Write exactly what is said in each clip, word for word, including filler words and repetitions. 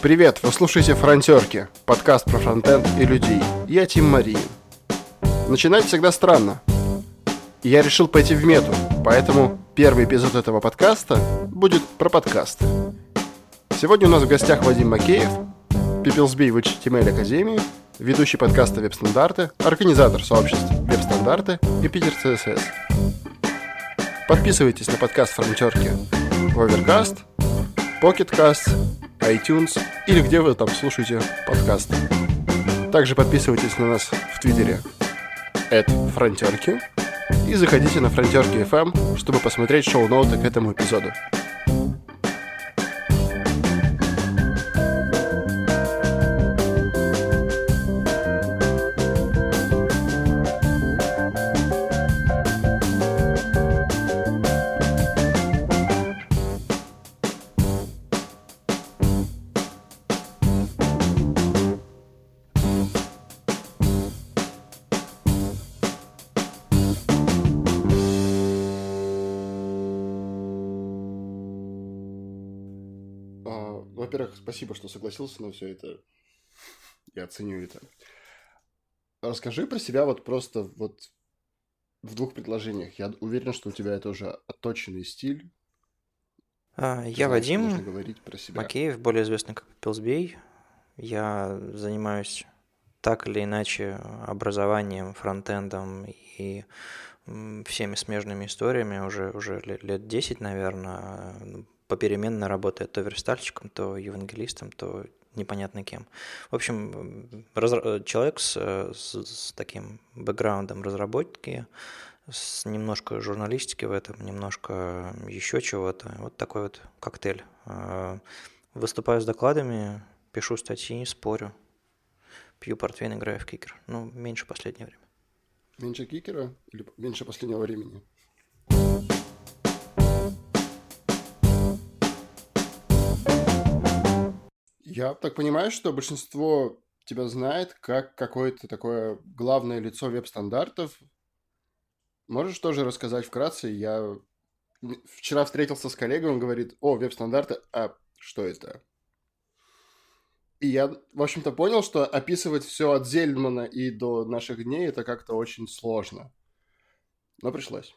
Привет, вы слушаете «Фронтерки», подкаст про фронтенд и людей. Я Тим Марин. Начинать всегда странно. И я решил пойти в мету, поэтому первый эпизод этого подкаста будет про подкасты. Сегодня у нас в гостях Вадим Макеев, Пипелсби в эйч ти эм эль Академии, ведущий подкаста «Веб-стандарты», организатор сообществ «Веб-стандарты» и Питер си эс эс. Подписывайтесь на подкаст «Фронтерки» в Overcast, Pocket Casts, iTunes или где вы там слушаете подкасты. Также подписывайтесь на нас в Твиттере эт фронтерки и заходите на фронтерки эф эм, чтобы посмотреть шоу-ноуты к этому эпизоду. Во-первых, спасибо, что согласился на все это. Я ценю это. Расскажи про себя вот просто вот в двух предложениях. Я уверен, что у тебя это уже отточенный стиль. А, Ты я знаешь, что Вадим нужно говорить про себя. Макеев, более известный как Пипелсби. Я занимаюсь так или иначе образованием, фронтендом и м, всеми смежными историями уже, уже лет, лет десять, наверное. Попеременно работая то верстальщиком, то евангелистом, то непонятно кем. В общем, разра- человек с, с, с таким бэкграундом разработки, с немножко журналистики в этом, немножко еще чего-то. Вот такой вот коктейль. Выступаю с докладами, пишу статьи, спорю, пью портвейн, играю в кикер. Ну, меньше в последнее время. Меньше кикера или меньше последнего времени? Я так понимаю, что большинство тебя знает как какое-то такое главное лицо веб-стандартов. Можешь тоже рассказать вкратце? Я вчера встретился с коллегой, он говорит: о, веб-стандарты, а что это? И я, в общем-то, понял, что описывать все от Зельдмана и до наших дней это как-то очень сложно. Но пришлось.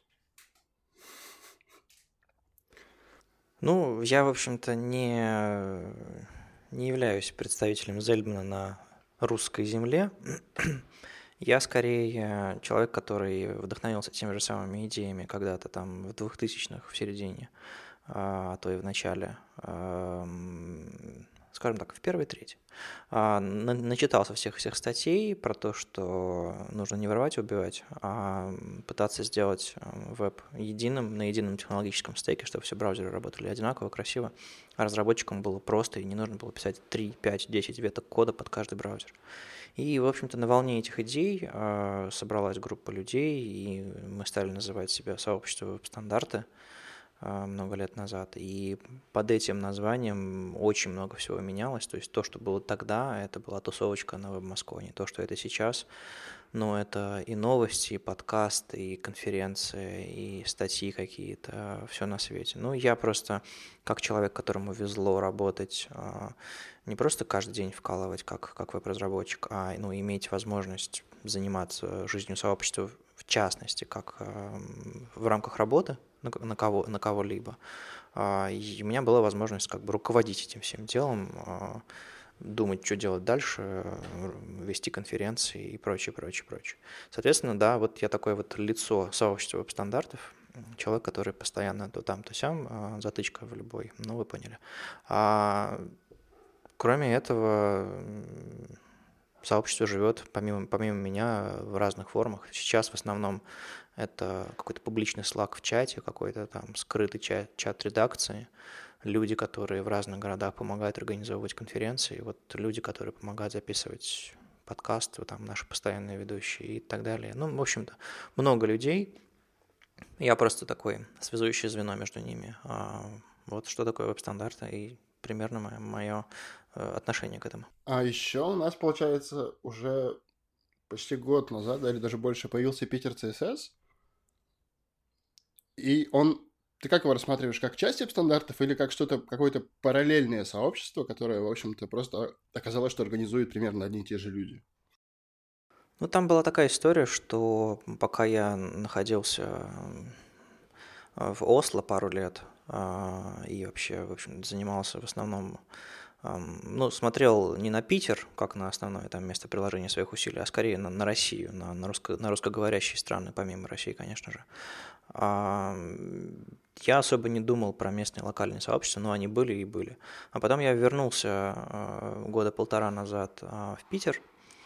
Ну, я, в общем-то, не, не являюсь представителем Зельдмана на русской земле. Я скорее человек, который вдохновился теми же самыми идеями когда-то там в двухтысячных, в середине, а то и в начале, скажем так, в первой трети. Начитался всех-всех статей про то, что нужно не воровать и убивать, а пытаться сделать веб единым, на едином технологическом стеке, чтобы все браузеры работали одинаково, красиво, а разработчикам было просто, и не нужно было писать три, пять, десять веток кода под каждый браузер. И, в общем-то, на волне этих идей э, собралась группа людей, и мы стали называть себя сообщество веб-стандарты э, много лет назад. И под этим названием очень много всего менялось. То есть то, что было тогда, это была тусовочка на веб-масконе. То, что это сейчас, ну, это и новости, и подкасты, и конференции, и статьи какие-то, все на свете. Ну, я просто, как человек, которому везло работать, э, не просто каждый день вкалывать как, как веб-разработчик, а ну, иметь возможность заниматься жизнью сообщества, в частности, как э, в рамках работы на, на, кого, на кого-либо. Э, и у меня была возможность как бы руководить этим всем делом, э, думать, что делать дальше, э, вести конференции и прочее, прочее, прочее. Соответственно, да, вот я такое вот лицо сообщества веб-стандартов, человек, который постоянно то там, то сям, э, затычка в любой, ну вы поняли. А кроме этого, сообщество живет помимо, помимо меня в разных формах. Сейчас в основном это какой-то публичный слаг в чате, какой-то там скрытый чат, чат редакции, люди, которые в разных городах помогают организовывать конференции, вот люди, которые помогают записывать подкасты, там наши постоянные ведущие и так далее. Ну, в общем-то, много людей. Я просто такой связующее звено между ними. Вот что такое веб-стандарты и примерно мое, мое отношение к этому. А еще у нас, получается, уже почти год назад, или даже больше, появился Питер си эс эс. И он Ты как его рассматриваешь, как часть веб-стандартов или как что-то, какое-то параллельное сообщество, которое, в общем-то, просто оказалось, что организуют примерно одни и те же люди? Ну, там была такая история, что пока я находился э, в Осло пару лет а, и вообще, в общем, занимался в основном, ам, ну, смотрел не на Питер, как на основное там место приложения своих усилий, а скорее на, на Россию, на, на, русско, на русскоговорящие страны, помимо России, конечно же. А, я особо не думал про местные локальные сообщества, но они были и были. А потом я вернулся а, года полтора назад а, в Питер,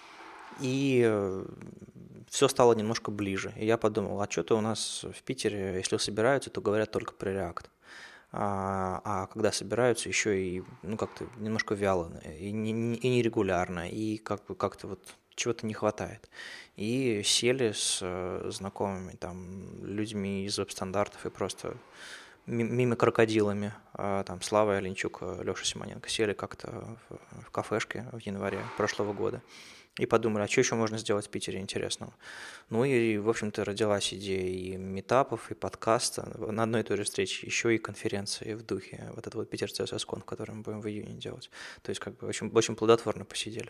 и все стало немножко ближе. И я подумал, а что-то у нас в Питере, если собираются, то говорят только про React. А, а когда собираются, еще и ну, как-то немножко вяло, и, не, и нерегулярно, и как бы как-то вот чего-то не хватает. И сели с э, знакомыми там людьми из веб-стандартов и просто мимо крокодилами, а, там Слава Оленчук, Леша Симоненко сели как-то в, в кафешке в январе прошлого года и подумали, а что еще можно сделать в Питере интересного. Ну и, в общем-то, родилась идея и митапов, и подкаста. На одной и той же встрече еще и конференции в духе вот этот вот Питер си эс эс кон, который мы будем в июне делать. То есть как бы очень, очень плодотворно посидели.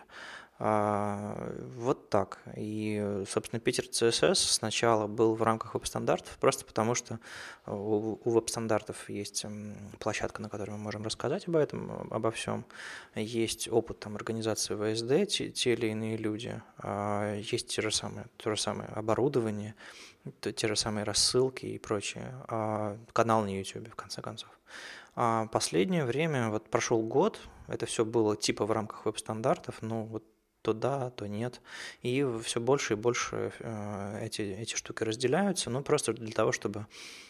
А, вот так. И, собственно, Питер си эс эс сначала был в рамках веб-стандартов, просто потому что у, у веб-стандартов есть площадка, на которой мы можем рассказать об этом, обо всем. Есть опыт там, организации ви эс ди, те, те или иные люди. А, есть те же самые, то же самое оборудование, те же самые рассылки и прочее. А, канал на YouTube, в конце концов. А последнее время, вот прошел год, это все было типа в рамках веб-стандартов, но вот то да, то нет. И все больше и больше эти, эти штуки разделяются, ну просто для того, чтобы,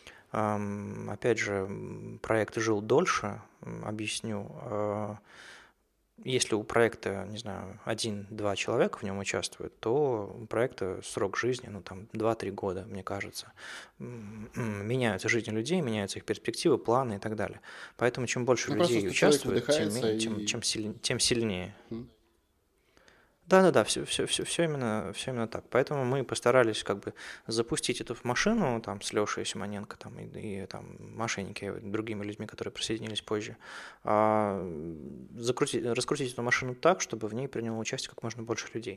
опять же, проект жил дольше, объясню. Если у проекта, не знаю, один-два человека в нем участвуют, то у проекта срок жизни, ну, там, два-три года, мне кажется. Меняются жизни людей, меняются их перспективы, планы и так далее. Поэтому чем больше Ну, людей участвует, тем, и... тем, тем, силь, тем сильнее. Mm. Да-да-да, все, все, все, все, именно, все именно так. Поэтому мы постарались как бы запустить эту машину там, с Лешей Симоненко там, и, и там, мошенники, и другими людьми, которые присоединились позже, а, закрутить, раскрутить эту машину так, чтобы в ней приняло участие как можно больше людей.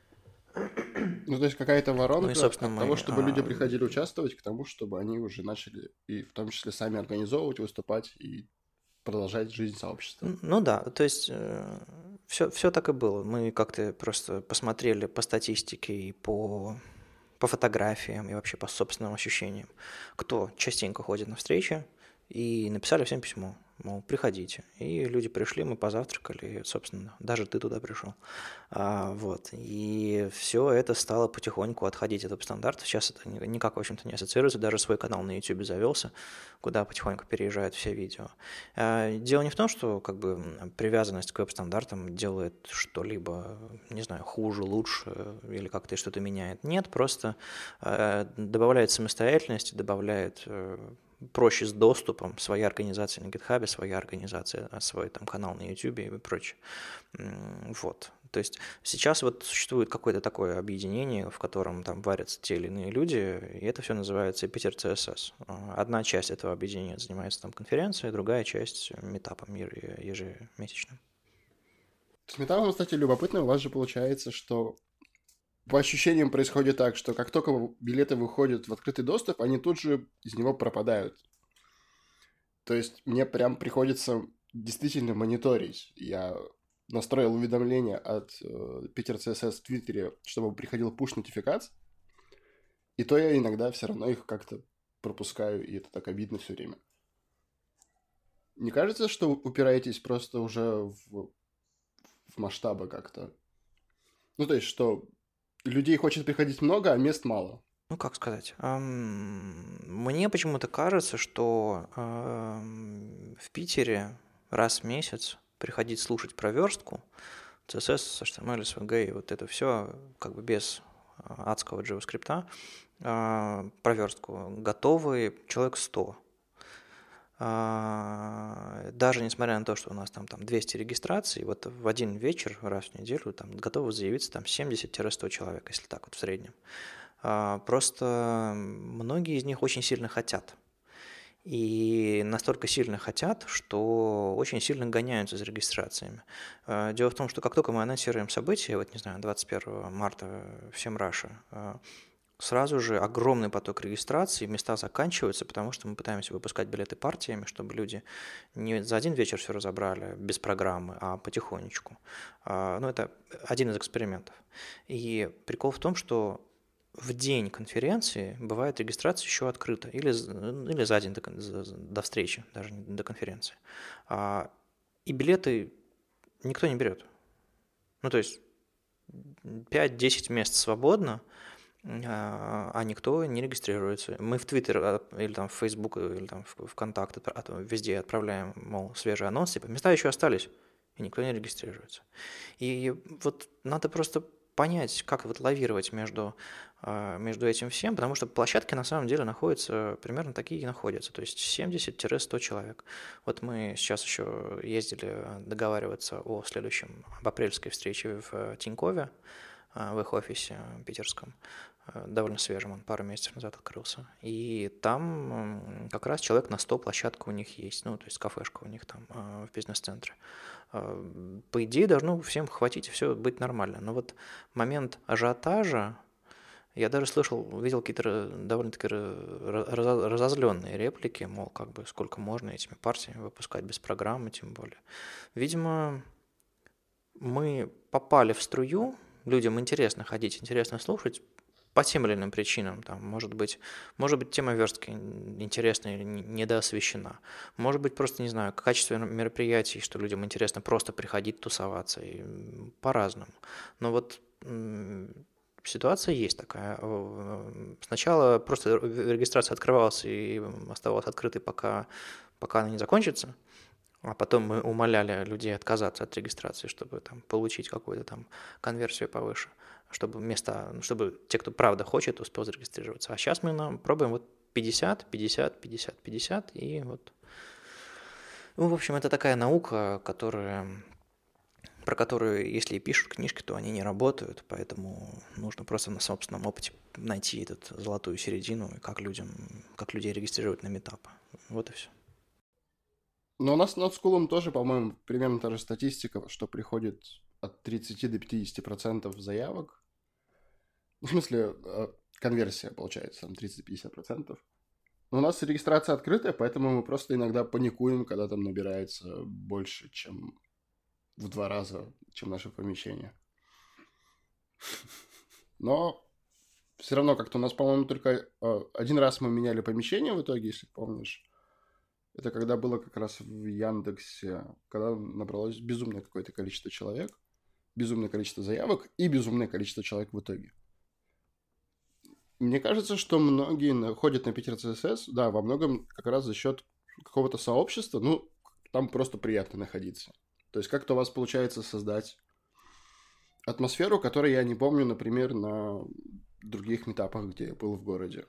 Ну, то есть какая-то воронка ну, и, собственно, от мы, того, чтобы а... люди приходили участвовать, к тому, чтобы они уже начали и в том числе сами организовывать, выступать и продолжать жизнь сообщества. Ну да, то есть э, все, все так и было. Мы как-то просто посмотрели по статистике и по, по фотографиям, и вообще по собственным ощущениям, кто частенько ходит на встречи, и написали всем письмо, мол, приходите. И люди пришли, мы позавтракали, и, собственно, даже ты туда пришел. А, вот. И все это стало потихоньку отходить от веб-стандартов. Сейчас это никак, в общем-то, не ассоциируется. Даже свой канал на YouTube завелся, куда потихоньку переезжают все видео. А, дело не в том, что как бы привязанность к веб-стандартам делает что-либо, не знаю, хуже, лучше или как-то что-то меняет. Нет, просто а, добавляет самостоятельности, добавляет проще с доступом, своя организация на GitHub, своя организация, свой там канал на YouTube и прочее. Вот. То есть сейчас вот существует какое-то такое объединение, в котором там варятся те или иные люди, и это все называется Питер си эс эс. Одна часть этого объединения занимается там конференцией, другая часть метапом ежемесячным. С метапом, кстати, любопытно, у вас же получается, что по ощущениям происходит так, что как только билеты выходят в открытый доступ, они тут же из него пропадают. То есть мне прям приходится действительно мониторить. Я настроил уведомления от э, Питер си эс эс в Твиттере, чтобы приходил пуш-нотификация. И то я иногда все равно их как-то пропускаю, и это так обидно все время. Не кажется, что упираетесь просто уже в, в масштабы как-то? Ну, то есть, что людей хочет приходить много, а мест мало. Ну, как сказать? Мне почему-то кажется, что в Питере раз в месяц приходить слушать про верстку, си эс эс, эйч ти эм эль, эс ви джи, и вот это все как бы без адского JavaScript, про верстку готовы человек сто. Даже несмотря на то, что у нас там, там двести регистраций, вот в один вечер раз в неделю там готовы заявиться там семьдесят-сто человек, если так вот в среднем. Просто многие из них очень сильно хотят. и настолько сильно хотят, что очень сильно гоняются за регистрациями. Э, Дело в том, что как только мы анонсируем событие, вот не знаю, двадцать первого марта всем Раша, э, сразу же огромный поток регистраций, места заканчиваются, потому что мы пытаемся выпускать билеты партиями, чтобы люди не за один вечер все разобрали без программы, а потихонечку. А, Ну, это один из экспериментов. И прикол в том, что в день конференции бывает регистрация еще открыта, или, з- или за день до, кон- за- за- до встречи, даже не до конференции. А, И билеты никто не берет. Ну, то есть пять-десять мест свободно, а а никто не регистрируется. Мы в Твиттер а, или там в Фейсбук или там в ВКонтакте отпра- от- везде отправляем, мол, свежий анонс, типа места еще остались, и никто не регистрируется. И вот надо просто понять, как вот лавировать между, а, между этим всем, потому что площадки на самом деле находятся, примерно такие и находятся, то есть семьдесят-сто человек. Вот мы сейчас еще ездили договариваться о следующем, об апрельской встрече в Тинькове, а, в их офисе питерском, э, довольно свежем, он пару месяцев назад открылся. И там м, как раз человек на сто площадка у них есть, ну, то есть кафешка у них там э, в бизнес-центре. Э, По идее, должно всем хватить и все быть нормально. Но вот момент ажиотажа, я даже слышал, видел какие-то ра- довольно-таки ра- ра- разозленные реплики, мол, как бы сколько можно этими партиями выпускать без программы, тем более. Видимо, мы попали в струю, людям интересно ходить, интересно слушать по тем или иным причинам. Там, может быть, может быть, тема верстки интересна или недоосвещена. Может быть, просто, не знаю, качество мероприятий, что людям интересно просто приходить, тусоваться. И по-разному. Но вот ситуация есть такая. Сначала просто регистрация открывалась и оставалась открытой, пока, пока она не закончится. А потом мы умоляли людей отказаться от регистрации, чтобы там получить какую-то там конверсию повыше, чтобы места, ну, чтобы те, кто правда хочет, успел зарегистрироваться. А сейчас мы нам пробуем вот пятьдесят, пятьдесят, пятьдесят, пятьдесят, и вот. Ну, в общем, это такая наука, которая, про которую, если и пишут книжки, то они не работают, поэтому нужно просто на собственном опыте найти эту золотую середину, и как людям, как людей регистрировать на метапы. Вот и все. Но у нас с NotSchool тоже, по-моему, примерно та же статистика, что приходит от тридцати до пятидесяти процентов заявок. Ну, в смысле, э, конверсия получается, там тридцать-пятьдесят процентов. Но у нас регистрация открытая, поэтому мы просто иногда паникуем, когда там набирается больше, чем в два раза, чем наше помещение. Но все равно как-то у нас, по-моему, только э, один раз мы меняли помещение в итоге, если помнишь. Это когда было как раз в Яндексе, когда набралось безумное какое-то количество человек, безумное количество заявок и безумное количество человек в итоге. Мне кажется, что многие на- ходят на Питер си эс эс, да, во многом как раз за счет какого-то сообщества, ну, там просто приятно находиться. То есть как-то у вас получается создать атмосферу, которую я не помню, например, на других метапах, где я был в городе.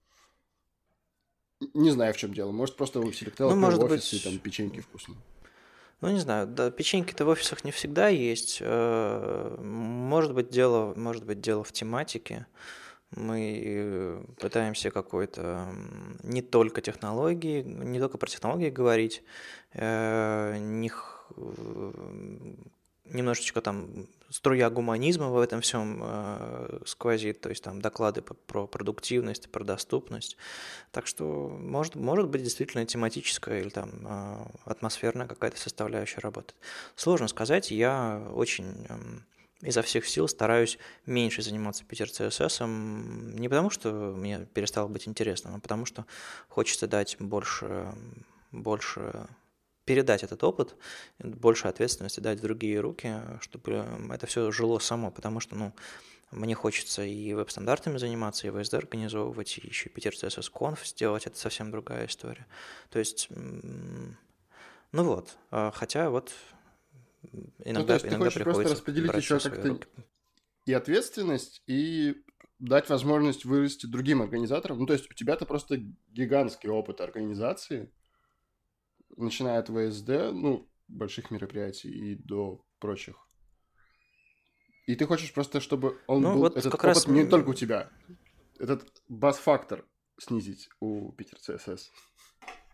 Не знаю, в чем дело. Может, просто Selectel Ну, открыл может офис, и там быть, печеньки вкусные. ну, не знаю, да, печеньки-то в офисах не всегда есть. Э, Может быть, дело, может быть, дело в тематике. Мы э, пытаемся какой-то м, не только технологии, не только про технологии говорить, э, не х- э, немножечко там струя гуманизма в этом всем э, сквозит, то есть там доклады по- про продуктивность, про доступность. Так что может, может быть действительно тематическая или там э, атмосферная какая-то составляющая работает. Сложно сказать, я очень эм, изо всех сил стараюсь меньше заниматься Питер си эс эс, не потому что мне перестало быть интересным, а потому что хочется дать больше, больше передать этот опыт, больше ответственности дать в другие руки, чтобы это все жило само, потому что, ну, мне хочется и веб-стандартами заниматься, и ви эс ди организовывать, и еще Питер си эс эс Conf сделать, это совсем другая история. То есть, м, ну вот, а, хотя вот Ну, то иногда, есть ты иногда хочешь просто приходится распределить брать все еще в свои как-то руки. и ответственность, и дать возможность вырасти другим организаторам. Ну, то есть у тебя-то просто гигантский опыт организации, начиная от ви эс ди, ну, больших мероприятий, и до прочих. И ты хочешь просто, чтобы он Ну был, вот этот как опыт раз, не только у м, тебя, этот бас-фактор снизить у Питер си эс эс.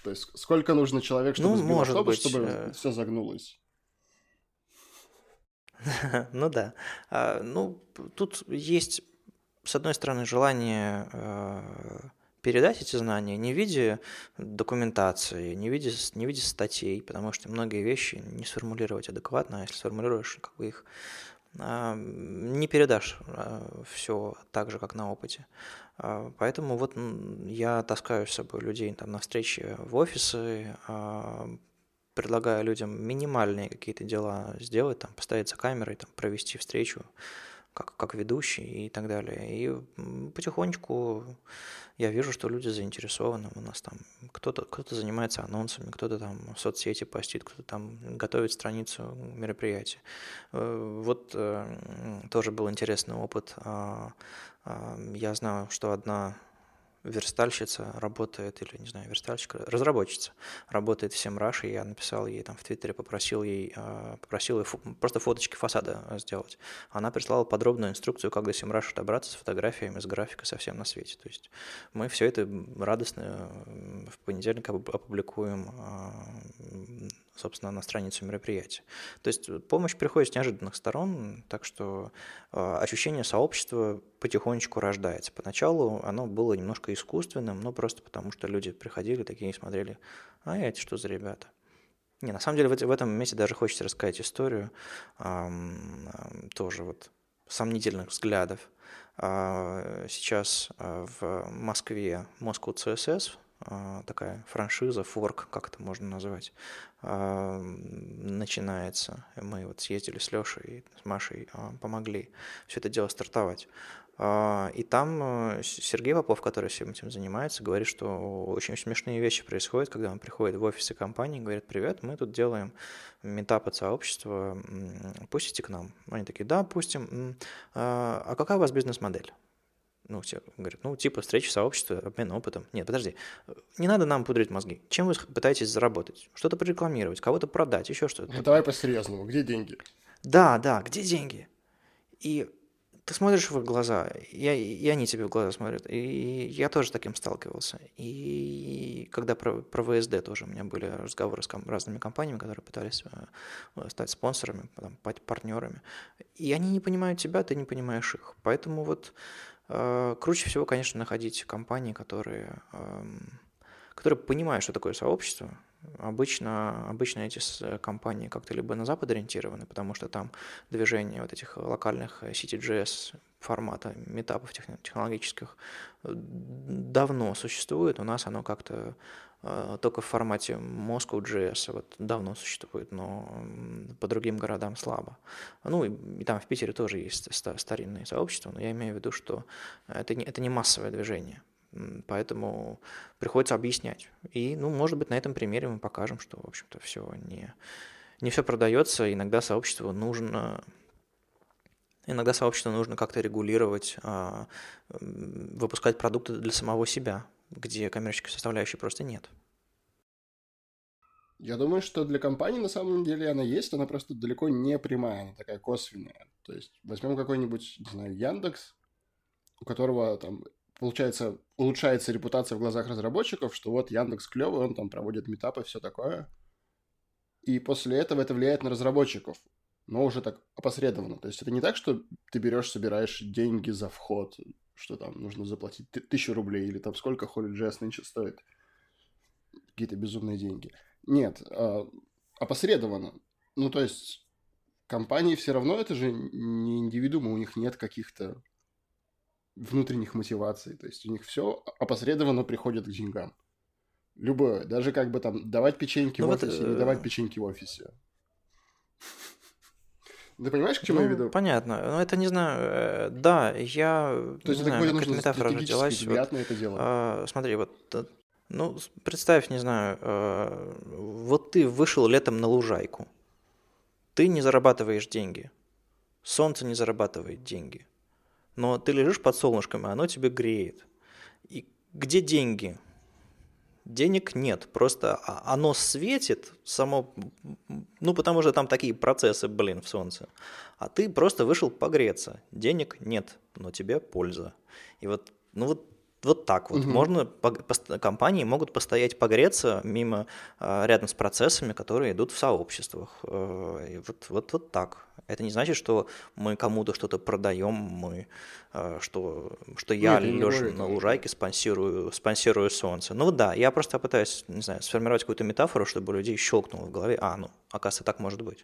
То есть сколько нужно человек, чтобы Ну, сбил может автобус, быть. чтобы э, все загнулось? Ну да. А, Ну, п- тут есть, с одной стороны, желание э, передать эти знания не в виде документации, не в виде, с- не в виде статей, потому что многие вещи не сформулировать адекватно, а если сформулируешь, как бы их а, не передашь все так же, как на опыте. А, Поэтому вот м, я таскаю с собой людей там на встречи в офисы, а, предлагаю людям минимальные какие-то дела сделать, там, поставить за камерой, там, провести встречу как, как ведущий и так далее. И м, потихонечку я вижу, что люди заинтересованы. У нас там кто-то кто занимается анонсами, кто-то там в соцсети постит, кто-то там готовит страницу мероприятия. Э, Вот э, тоже был интересный опыт. А, а, Я знаю, что одна верстальщица работает, или, не знаю, верстальщик, разработчица, работает в семраш, и я написал ей там в Твиттере, попросил ей, а, попросил ее фо- просто фоточки фасада сделать. Она прислала подробную инструкцию, как до семраша добраться с фотографиями, с графикой, со всем на свете. То есть мы все это радостно м, в понедельник опу- опубликуем, а, м, собственно, на страницу мероприятия. То есть помощь приходит с неожиданных сторон, так что а, ощущение сообщества потихонечку рождается. Поначалу оно было немножко искусственным, но просто потому, что люди приходили такие и смотрели, а эти что за ребята? Не, на самом деле в, эти- в этом месте даже хочется рассказать историю ам, ам, тоже вот сомнительных взглядов. А, Сейчас а, в Москве Moscow си эс эс, а, такая франшиза, форк, как это можно назвать, а, начинается. Мы вот съездили с Лешей и с Машей, а, помогли все это дело стартовать. А, И там э, С- Сергей Попов, который всем этим занимается, говорит, что очень смешные вещи происходят, когда он приходит в офисы компании и говорит: привет, мы тут делаем метап от сообщества, м, пустите к нам? Они такие: да, пустим. М, А а какая у вас бизнес-модель? Ну, все говорят, ну, типа встречи сообщества, обмен опытом. Нет, подожди, не надо нам пудрить мозги. Чем вы пытаетесь заработать? Что-то прорекламировать, кого-то продать, еще что-то Ну, такое. давай по-серьезному. Где деньги? Да, да, где деньги? И ты смотришь в их глаза, и, и они тебе в глаза смотрят. И я тоже с таким сталкивался. И когда про, про вэ эс дэ тоже у меня были разговоры с ком- разными компаниями, которые пытались э, стать спонсорами, потом, пать- партнерами. И они не понимают тебя, ты не понимаешь их. Поэтому вот э, круче всего, конечно, находить компании, которые, эм, которые понимают, что такое сообщество. Обычно, обычно эти с- компании как-то либо на Запад ориентированы, потому что там движение вот этих локальных си ти джей эс формата метапов техно- технологических э, давно существует. У нас оно как-то э, только в формате Moscow джей эс вот давно существует, но м, по другим городам слабо. Ну и, и там в Питере тоже есть ста- старинные сообщества, но я имею в виду, что это не, это не массовое движение. М, Поэтому приходится объяснять. И, ну, может быть, на этом примере мы покажем, что, в общем-то, все не, не все продается. Иногда сообществу нужно, иногда сообществу нужно как-то регулировать, а, м, выпускать продукты для самого себя, где коммерческой составляющей просто нет. Я думаю, что для компании на самом деле она есть, она просто далеко не прямая, она такая косвенная. То есть возьмем какой-нибудь, не знаю, Яндекс, у которого там, получается, улучшается репутация в глазах разработчиков, что вот Яндекс клевый, он там проводит метапы, все такое. И после этого это влияет на разработчиков, но уже так опосредованно. То есть это не так, что ты берешь, собираешь деньги за вход, что там нужно заплатить ты- тысячу рублей или там сколько Holy.js нынче стоит, какие-то безумные деньги. Нет, а, опосредованно. Ну, то есть компании все равно это же не индивидуумы, у них нет каких-то внутренних мотиваций. То есть у них все опосредованно приходит к деньгам. Любое. Даже как бы там давать печеньки Ну в вот, офисе, не давать э, печеньки в офисе. Ты понимаешь, к чему я ну, веду? понятно. Ну, это не знаю. э, Да, я То есть не это знаю, какой-то как эта нужен метафора стратегический родилась. Вот, взгляд на это дело. а, смотри, вот, э, ну, с- представь, не знаю, э, вот ты вышел летом на лужайку. Ты не зарабатываешь деньги. Солнце не зарабатывает деньги. Но ты лежишь под солнышком, и оно тебе греет. И где деньги? Денег нет, просто а- оно светит само, ну, потому что там такие процессы, блин, в солнце. А ты просто вышел погреться. Денег нет, но тебе польза. И вот, ну вот вот так вот. Мгм. Можно, пог- пост- компании могут постоять, погреться мимо, а, рядом с процессами, которые идут в сообществах. Э, и вот, вот, вот так. Это не значит, что мы кому-то что-то продаем, мы, э, что, что я, Нет, я не лежа говорю на этого, нет. лужайке, спонсирую, спонсирую солнце. Ну да, я просто пытаюсь, не знаю, сформировать какую-то метафору, чтобы у людей щелкнуло в голове. А, ну, оказывается, так может быть.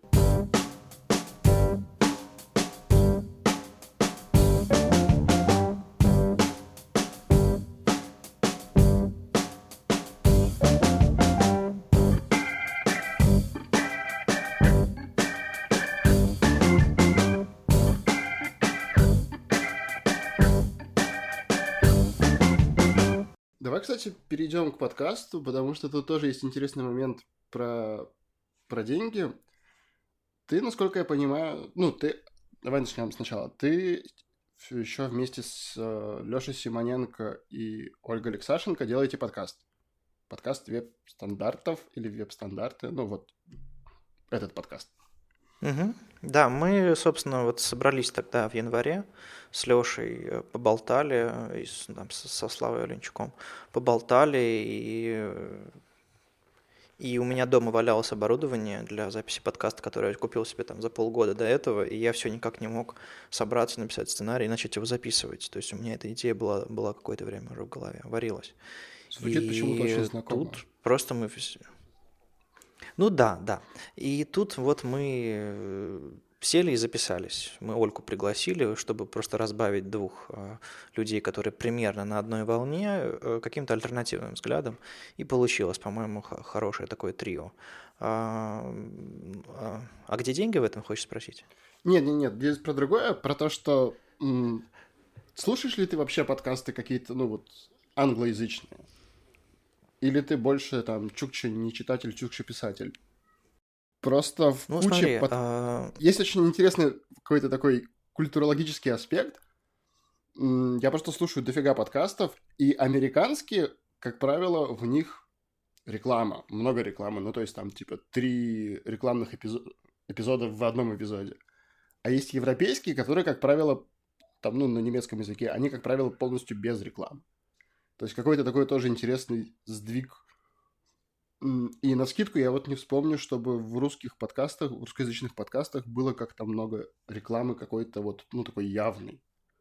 Давай, кстати, перейдем к подкасту, потому что тут тоже есть интересный момент про, про деньги. Ты, насколько я понимаю, ну, ты, давай начнем сначала. Ты все еще вместе с Лешей Симоненко и Ольгой Алексашенко делаете подкаст. Подкаст веб-стандартов или веб-стандарты, ну, вот этот подкаст. Мгм. Да, мы, собственно, вот собрались тогда в январе с Лешей, э, поболтали, э, и с- там, со со Славой Оленчуком, поболтали, и, э, и у меня дома валялось оборудование для записи подкаста, которое я купил себе там за полгода до этого, и я все никак не мог собраться, написать сценарий и начать его записывать. То есть у меня эта идея была, была какое-то время уже в голове, варилась. Звучит почему-то очень И знакомо. тут просто мы вс- ну да, да. И тут вот мы э, сели и записались. Мы Ольку пригласили, чтобы просто разбавить двух э, людей, которые примерно на одной волне, э, каким-то альтернативным взглядом. И получилось, по-моему, х- хорошее такое трио. А, м, а- а где деньги в этом, хочешь спросить? Нет, нет, нет, здесь про другое, про то, что м, слушаешь ли ты вообще подкасты какие-то, ну, вот, англоязычные? Или ты больше там чукча не читатель, чукча писатель? Просто в Ну, куче смотри, под... а, Есть очень интересный какой-то такой культурологический аспект. М, Я просто слушаю дофига подкастов, и американские, как правило, в них реклама, много рекламы, ну, то есть там типа три рекламных эпизо- эпизода в одном эпизоде. А есть европейские, которые, как правило, там, ну, на немецком языке, они, как правило, полностью без рекламы. То есть какой-то такой тоже интересный сдвиг. М, И навскидку я вот не вспомню, чтобы в русских подкастах, в русскоязычных подкастах было как-то много рекламы какой-то вот, ну, такой явной.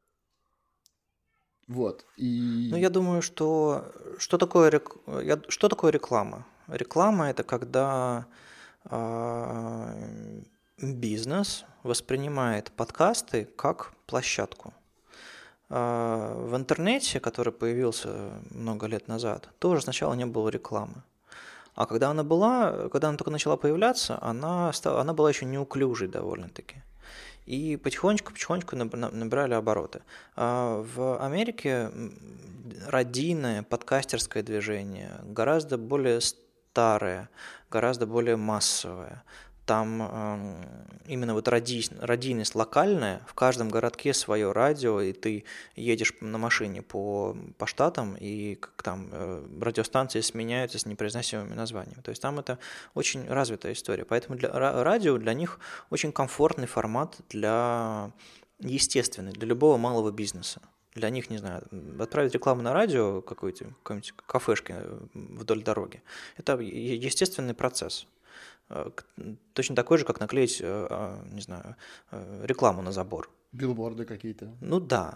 Вот. ну, И... я думаю, что что такое, рек- я- что такое реклама? Реклама – это когда а, бизнес воспринимает подкасты как площадку. А, В интернете, который появился много лет назад, тоже сначала не было рекламы. А когда она была, когда она только начала появляться, она, стала, она была еще неуклюжей довольно-таки. И потихонечку-потихонечку набирали обороты. А В Америке м, радийное подкастерское движение гораздо более старое, гораздо более массовое. Там эм, именно вот ради, радийность локальная, в каждом городке свое радио, и ты едешь на машине по, по штатам, и как там э, радиостанции сменяются с непроизносимыми названиями. То есть там это очень развитая история. Поэтому для, ра- радио для них очень комфортный формат для естественный, для любого малого бизнеса. Для них, не знаю, отправить рекламу на радио какой-то, какой-нибудь кафешке вдоль дороги, это е- естественный процесс. Э, к- Точно такой же, как наклеить, э, а, не знаю, э, рекламу на забор. билборды какие-то. Ну да,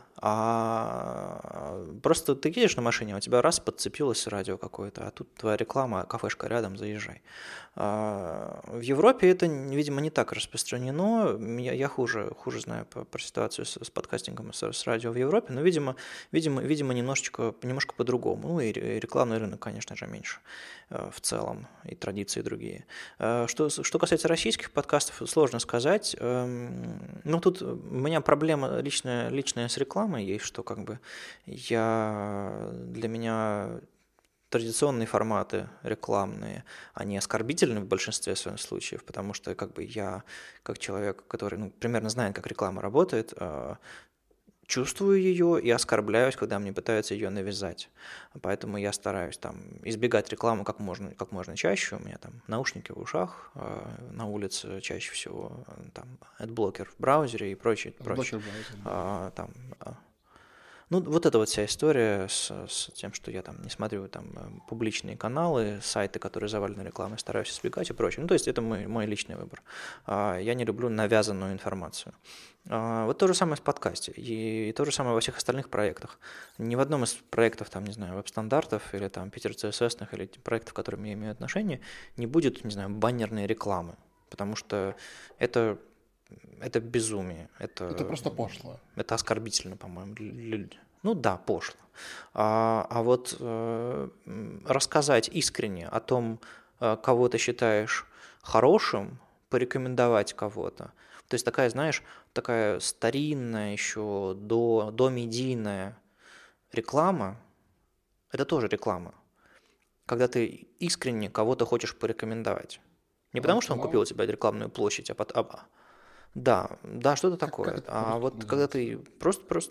а просто ты едешь на машине, а у тебя раз подцепилось радио какое-то, а тут твоя реклама, кафешка рядом, заезжай. А, В Европе это, видимо, не так распространено. Я, я хуже, хуже знаю по- про ситуацию с, с подкастингом, с, с радио в Европе, но, видимо, видимо, видимо немножечко, немножко по-другому. Ну и ре- рекламный рынок, конечно же, меньше э, в целом, и традиции другие. Э, Что, что касается российских подкастов, сложно сказать. Эм, Ну, тут у меня проблема личная, личная с рекламой есть, что как бы я для меня традиционные форматы рекламные, они оскорбительны в большинстве своих случаев, потому что как бы я, как человек, который ну, примерно знает, как реклама работает, э, чувствую ее и оскорбляюсь, когда мне пытаются ее навязать. Поэтому я стараюсь там избегать рекламы как можно, как можно чаще. У меня там наушники в ушах, э, на улице чаще всего э, там адблокер в браузере и прочее, прочее. Блокер браузер, да. А, там, а, Ну, вот эта вот вся история с, с тем, что я там не смотрю там э, публичные каналы, сайты, которые завалены рекламой, стараюсь избегать и прочее. Ну, то есть это мой, мой личный выбор. А, Я не люблю навязанную информацию. А, Вот то же самое с подкасте и, и то же самое во всех остальных проектах. Ни в одном из проектов, там, не знаю, веб-стандартов или там Питер си эс эс-ных или проектов, к которым я имею отношение, не будет, не знаю, баннерной рекламы, потому что это это безумие, Это это, просто пошло. это оскорбительно, по-моему, для людей. Ну да, пошло. А, а вот э, рассказать искренне о том, э, кого ты считаешь хорошим, порекомендовать кого-то. То есть такая, знаешь, такая старинная еще до, домедийная реклама, это тоже реклама, когда ты искренне кого-то хочешь порекомендовать. Не потому, что он Веб-канал? купил у тебя рекламную площадь, а, под, а, да, да, что-то Как, как такое. это А по-русски вот когда называется? ты просто, просто,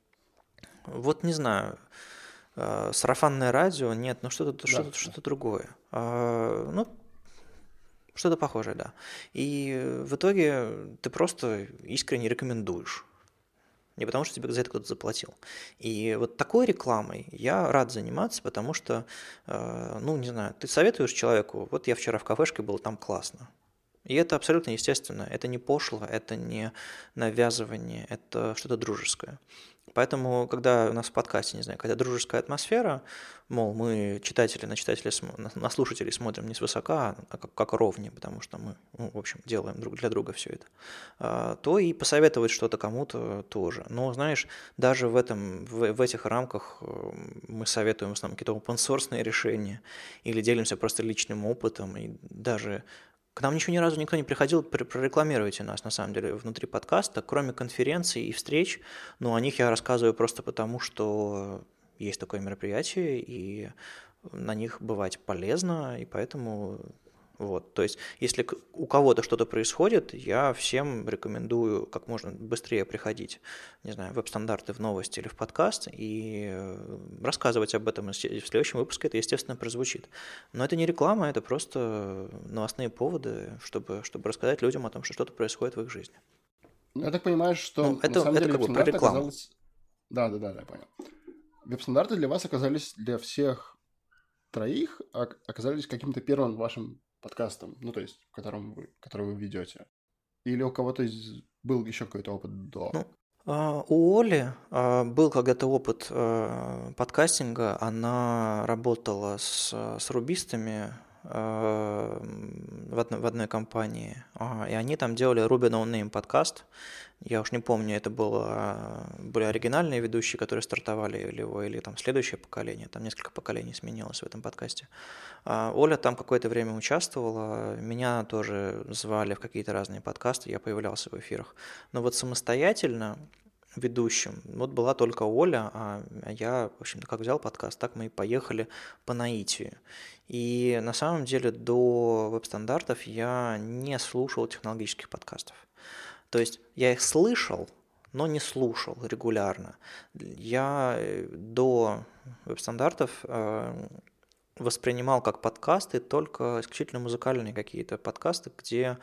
вот не знаю, э, сарафанное радио, нет, ну что-то, Да, что-то, да. что-то другое. А, ну, что-то похожее, да. И в итоге ты просто искренне рекомендуешь. Не потому, что тебе за это кто-то заплатил. И вот такой рекламой я рад заниматься, потому что, э, ну, не знаю, ты советуешь человеку, вот я вчера в кафешке был, там классно. И это абсолютно естественно, это не пошло, это не навязывание, это что-то дружеское. Поэтому, когда у нас в подкасте, не знаю, когда дружеская атмосфера, мол, мы читатели на читателей, на слушателей смотрим не свысока, а как, как ровне, потому что мы, ну, в общем, делаем друг для друга все это, то и посоветовать что-то кому-то тоже. Но, знаешь, даже в, этом, в, в этих рамках мы советуем в основном какие-то open-source решения или делимся просто личным опытом, и даже к нам ничего ни разу никто не приходил, прорекламируйте нас, на самом деле, внутри подкаста, кроме конференций и встреч, но о них я рассказываю просто потому, что есть такое мероприятие, и на них бывать полезно, и поэтому вот, то есть, если у кого-то что-то происходит, я всем рекомендую как можно быстрее приходить, не знаю, в веб-стандарты, в новости или в подкаст и рассказывать об этом. В следующем выпуске это, естественно, прозвучит. Но это не реклама, это просто новостные поводы, чтобы, чтобы рассказать людям о том, что что-то происходит в их жизни. Я так понимаю, Ну, что на это, самом это деле как бы про веб-стандарты рекламу. оказалось... Да, да, да, да, я понял. Веб-стандарты для вас оказались, для всех троих, оказались каким-то первым вашим подкастом, ну, то есть, которым вы, который вы ведете. Или у кого-то из... был еще какой-то опыт до? Ну, у Оли был когда-то опыт подкастинга, она работала с, с рубистами в одной, в одной компании, и они там делали Ruby No Name подкаст. Я уж не помню, это было, были оригинальные ведущие, которые стартовали его, или там следующее поколение, там несколько поколений сменилось в этом подкасте. Оля там какое-то время участвовала, меня тоже звали в какие-то разные подкасты, я появлялся в эфирах. Но вот самостоятельно ведущим вот была только Оля, а я, в общем-то, как взял подкаст, так мы и поехали по наитию. И на самом деле до веб-стандартов я не слушал технологических подкастов. То есть я их слышал, но не слушал регулярно. Я до веб-стандартов воспринимал как подкасты только исключительно музыкальные какие-то подкасты, где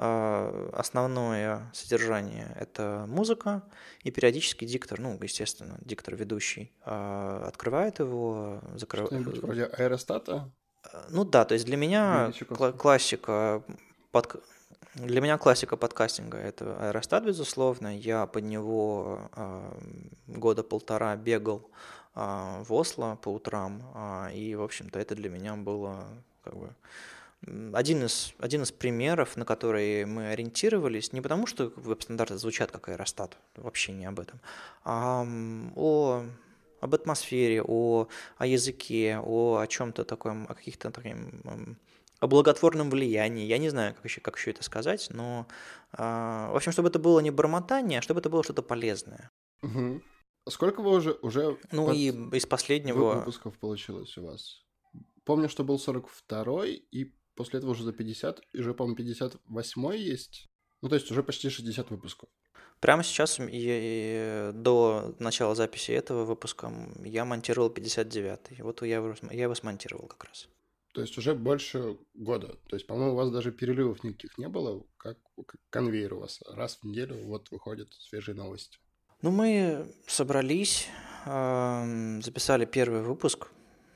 основное содержание – это музыка, и периодически диктор, ну, естественно, диктор ведущий, открывает его, закрывает. Что-нибудь вроде аэростата? Ну да, то есть для меня кла- классика под... Для меня классика подкастинга – это аэростат, безусловно. Я под него э, года полтора бегал э, в Осло по утрам, э, и, в общем-то, это для меня было как бы один из, один из примеров, на которые мы ориентировались, не потому что веб-стандарты звучат как аэростат, вообще не об этом, а о, об атмосфере, о, о языке, о, о чем-то таком, о каких-то таким... о благотворном влиянии. Я не знаю, как еще, как еще это сказать, но, э, в общем, чтобы это было не бормотание, а чтобы это было что-то полезное. Угу. Сколько вы уже, уже ну и из последнего... выпусков получилось у вас? Помню, что был сорок второй, и после этого уже за пятьдесят, и уже, по-моему, пятьдесят восьмой есть. Ну, то есть уже почти шестьдесят выпусков. Прямо сейчас, я, до начала записи этого выпуска, я монтировал пятьдесят девятый. Вот я его, я его смонтировал как раз. То есть уже больше года. То есть, по-моему, у вас даже перерывов никаких не было, как, как конвейер у вас. Раз в неделю вот выходят свежие новости. Ну, мы собрались, эм, записали первый выпуск.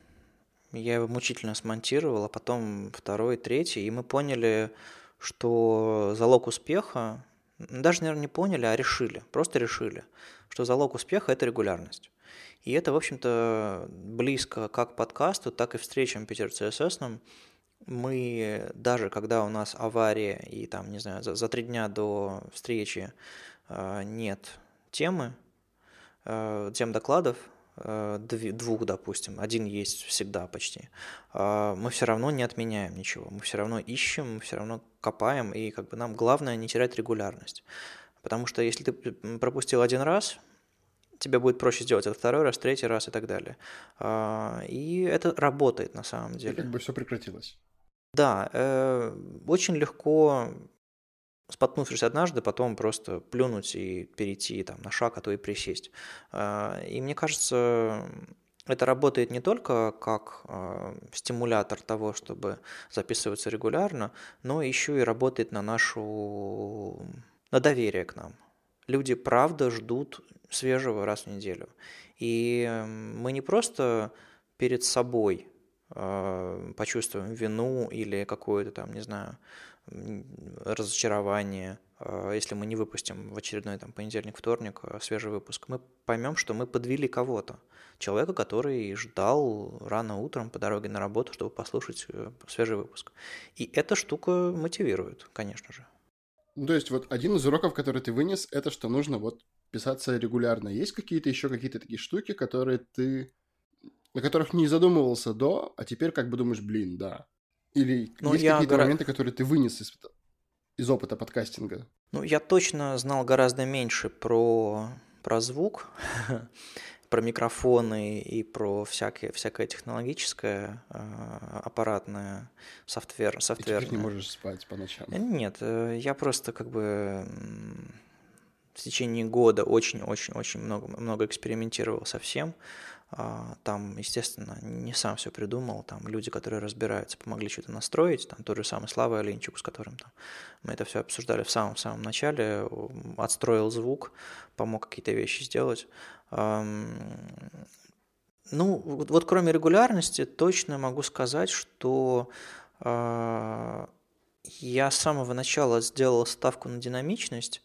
Я его мучительно смонтировал, а потом второй, третий, и мы поняли, что залог успеха, даже, наверное, не поняли, а решили, просто решили, что залог успеха – это регулярность. И это, в общем-то, близко как подкасту, так и встречам Питер си эс эс. Мы, даже когда у нас авария и там, не знаю, за, за три дня до встречи э, нет темы, э, тем докладов, э, дв- двух, допустим, один есть всегда почти, э, мы все равно не отменяем ничего, мы все равно ищем, мы все равно копаем, и как бы нам главное не терять регулярность. Потому что если ты пропустил один раз, тебе будет проще сделать это второй раз, третий раз и так далее. А, И это работает на самом И деле. как бы все прекратилось. Да, э, очень легко, споткнувшись однажды, потом просто плюнуть и перейти там, на шаг, а то и присесть. А, И мне кажется, это работает не только как э, стимулятор того, чтобы записываться регулярно, но еще и работает на нашу, на доверие к нам. Люди правда ждут свежего раз в неделю. И э, мы не просто перед собой э, почувствуем вину или какое-то там, не знаю, м, разочарование, э, если мы не выпустим в очередной там понедельник, вторник э, свежий выпуск. Мы поймем, что мы подвели кого-то. Человека, который ждал рано утром по дороге на работу, чтобы послушать э, свежий выпуск. И эта штука мотивирует, конечно же. Ну, то есть вот один из уроков, который ты вынес, это что нужно вот писаться регулярно. Есть какие-то еще какие-то такие штуки, которые ты... о которых не задумывался до, а теперь как бы думаешь, блин, да. Или Ну, есть я какие-то гора... моменты, которые ты вынес из, из опыта подкастинга? Ну, я точно знал гораздо меньше про, про звук, про микрофоны и про всякое, всякое технологическое, э, аппаратное, софтвер, И теперь не софтверное. можешь спать по ночам. Нет, э, я просто как бы м, в течение года очень-очень-очень много, много экспериментировал со всем. А, Там, естественно, не сам все придумал, там люди, которые разбираются, помогли что-то настроить, там тот же самый Слава Оленчук, с которым там мы это все обсуждали в самом-самом начале, м, отстроил звук, помог какие-то вещи сделать. Ам, Ну, вот, вот кроме регулярности, точно могу сказать, что а, я с самого начала сделал ставку на динамичность,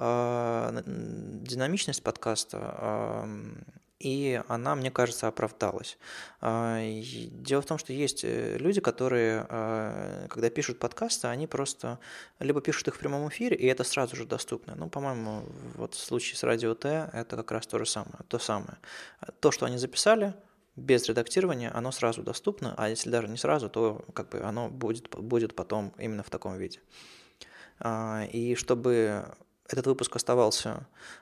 а, на- м, динамичность подкаста, ам, и она, мне кажется, оправдалась. А, и Дело в том, что есть э, люди, которые, а, когда пишут подкасты, они просто либо пишут их в прямом эфире, и это сразу же доступно. Ну, по-моему, вот в случае с Радио Т это как раз то же самое, то самое. То, что они записали, без редактирования оно сразу доступно, а если даже не сразу, то как бы оно будет, будет потом именно в таком виде. А, И чтобы этот выпуск оставался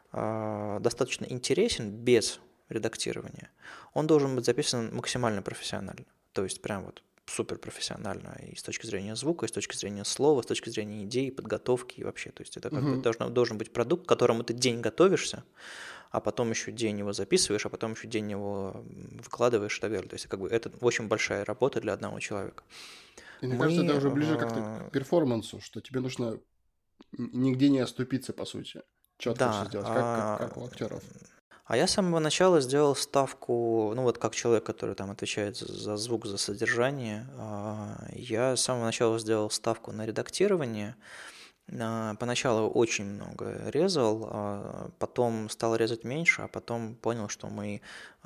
а, достаточно интересен без редактирования, он должен быть записан максимально профессионально. То есть прям вот супер профессионально и с точки зрения звука, и с точки зрения слова, с точки зрения идей, подготовки и вообще. То есть это как бы Мгм. должно, должен быть продукт, к которому ты день готовишься, а потом еще день его записываешь, а потом еще день его выкладываешь и так далее. То есть как бы это очень большая работа для одного человека. И мне кажется, это Мы, уже ближе как-то к э, перформансу, что тебе нужно н- нигде не оступиться, по сути. Четко все да, сделать, как, как, а, как у актеров. а я с самого начала сделал ставку, ну вот как человек, который там отвечает за, за звук, за содержание, а, я с самого начала сделал ставку на редактирование. А, Поначалу очень много резал, а потом стал резать меньше, а потом понял, что мы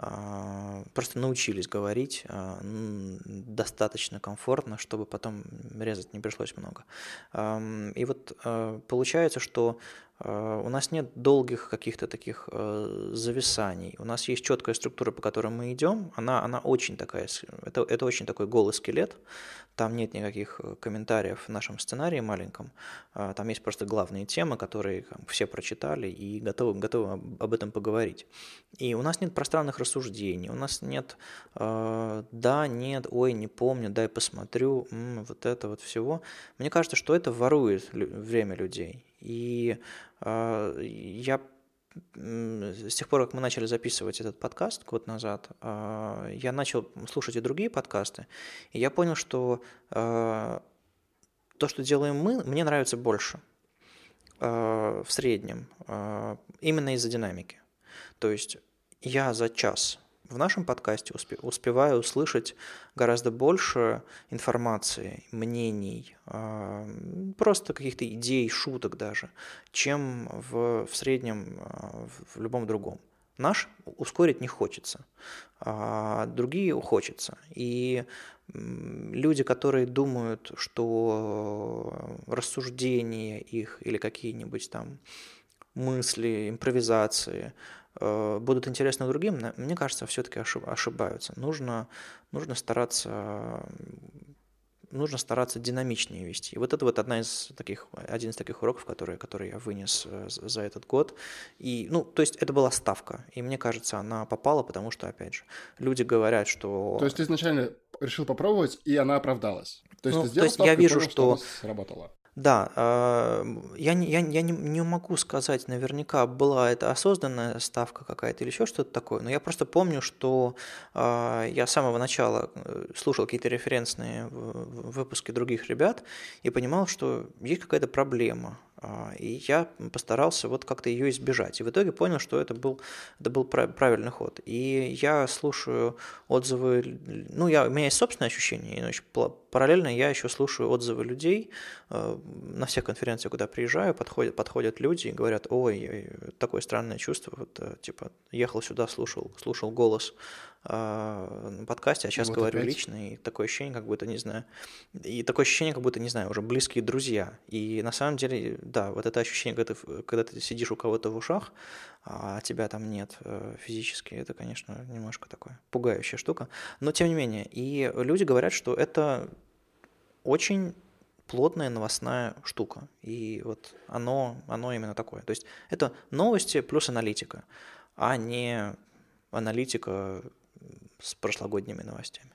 а, просто научились говорить а, м, достаточно комфортно, чтобы потом резать не пришлось много. Ам, И вот а, получается, что а, у нас нет долгих каких-то таких а, зависаний. У нас есть четкая структура, по которой мы идем. Она, она очень такая, с- это, это очень такой голый скелет. Там нет никаких э, комментариев в нашем сценарии маленьком. А, Там есть просто главные темы, которые как, все прочитали и готовы, готовы об об этом поговорить. И у нас нет пространных рассуждений, у нас нет э, да, нет, ой, не помню, дай посмотрю, м, вот это вот всего. Мне кажется, что это ворует лю- время людей. И э, я м, с тех пор, как мы начали записывать этот подкаст год назад, э, я начал слушать и другие подкасты, и я понял, что э, то, что делаем мы, мне нравится больше. э, в среднем э, именно из-за динамики. То есть я за час в нашем подкасте успе- успеваю услышать гораздо больше информации, мнений, э, просто каких-то идей, шуток даже, чем в, в среднем э, в, в любом другом. Наш ускорить не хочется, а другие хочется. И м, люди, которые думают, что рассуждения их или какие-нибудь там мысли, импровизации э, будут интересны другим, на- мне кажется, все-таки ошибаются. Нужно, нужно стараться нужно стараться динамичнее вести. И вот это вот одна из таких, один из таких уроков, которые, которые я вынес э, за за этот год. И, ну, то есть это была ставка. И мне кажется, она попала, потому что, опять же, люди говорят, То что... есть ты изначально решил попробовать, и она оправдалась. То есть Ну, ты то сделал есть я ставку и вижу, понял, что она что сработала. да, а, я не, я, я не, не могу сказать наверняка, была это осознанная ставка какая-то или еще что-то такое, но я просто помню, что а, я с самого начала э, слушал какие-то референсные в- в- выпуски других ребят и понимал, что есть какая-то проблема. А, И я постарался вот как-то ее избежать. И в итоге понял, что это был, это был прав- правильный ход. И я слушаю отзывы, ну, я, у меня есть собственное ощущение, но еще пла- параллельно я еще слушаю отзывы людей. Э, На всех конференциях, куда приезжаю, подходят, подходят люди и говорят: ой, э, такое странное чувство, вот, э, типа, ехал сюда, слушал, слушал голос э, на подкасте, а И сейчас вот говорю опять. лично, и такое ощущение, как будто, не знаю, и такое ощущение, как будто, не знаю, уже близкие друзья. И на самом деле, да, вот это ощущение, когда ты, когда ты сидишь у кого-то в ушах, а тебя там нет э, физически, это, конечно, немножко такое пугающая штука. Но тем не менее, и люди говорят, что это очень плотная новостная штука. И вот оно, оно именно такое. То есть это новости плюс аналитика, а не аналитика с прошлогодними новостями.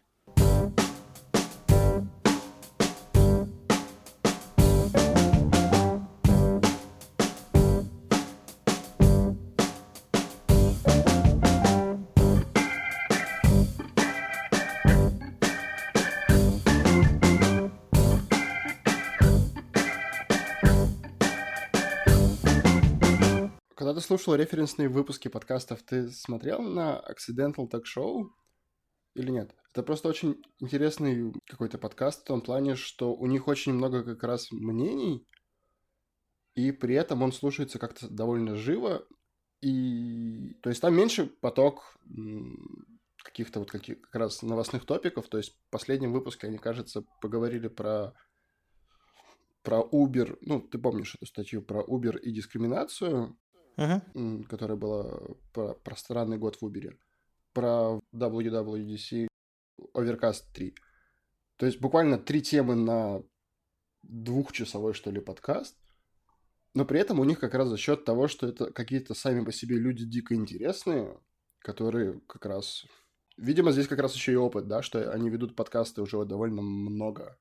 Когда ты слушал референсные выпуски подкастов, ты смотрел на Accidental Talk Show или нет? Это просто очень интересный какой-то подкаст в том плане, что у них очень много как раз мнений, и при этом он слушается как-то довольно живо. И то есть там меньше поток м, каких-то вот каких, как раз новостных топиков. То есть в последнем выпуске они, кажется, поговорили про, про Uber. Ну, ты помнишь эту статью про Uber и дискриминацию, Угу. м, которая была про, про странный год в Uber, про дабл ю дабл ю ди си Overcast три. То есть буквально три темы на двухчасовой, что ли, подкаст. Но при этом у них как раз за счет того, что это какие-то сами по себе люди дико интересные, которые как раз... Видимо, здесь как раз еще и опыт, да, что они ведут подкасты уже вот довольно много.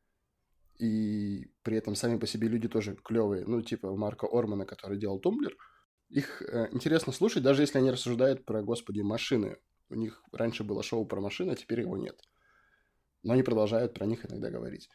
И при этом сами по себе люди тоже клевые. Ну, типа Марка Ормана, который делал Тумблер. Их э, интересно слушать, даже если они рассуждают про, господи, машины. У них раньше было шоу про машины, а теперь его нет. Но они продолжают про них иногда говорить.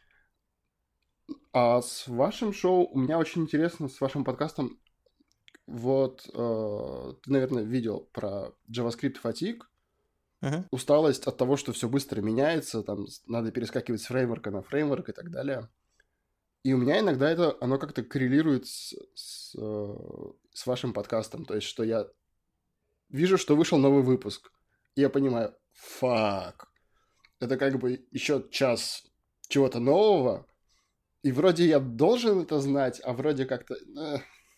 А с вашим шоу у меня очень интересно, с вашим подкастом. Вот э, ты, наверное, видел про JavaScript fatigue, Угу. усталость от того, что все быстро меняется, там с- надо перескакивать с фреймворка на фреймворк и так далее. И у меня иногда это, оно как-то коррелирует с, с, э, с вашим подкастом. То есть, что я вижу, что вышел новый выпуск, и я понимаю, фак, это как бы еще час чего-то нового, и вроде я должен это знать, а вроде как-то... э.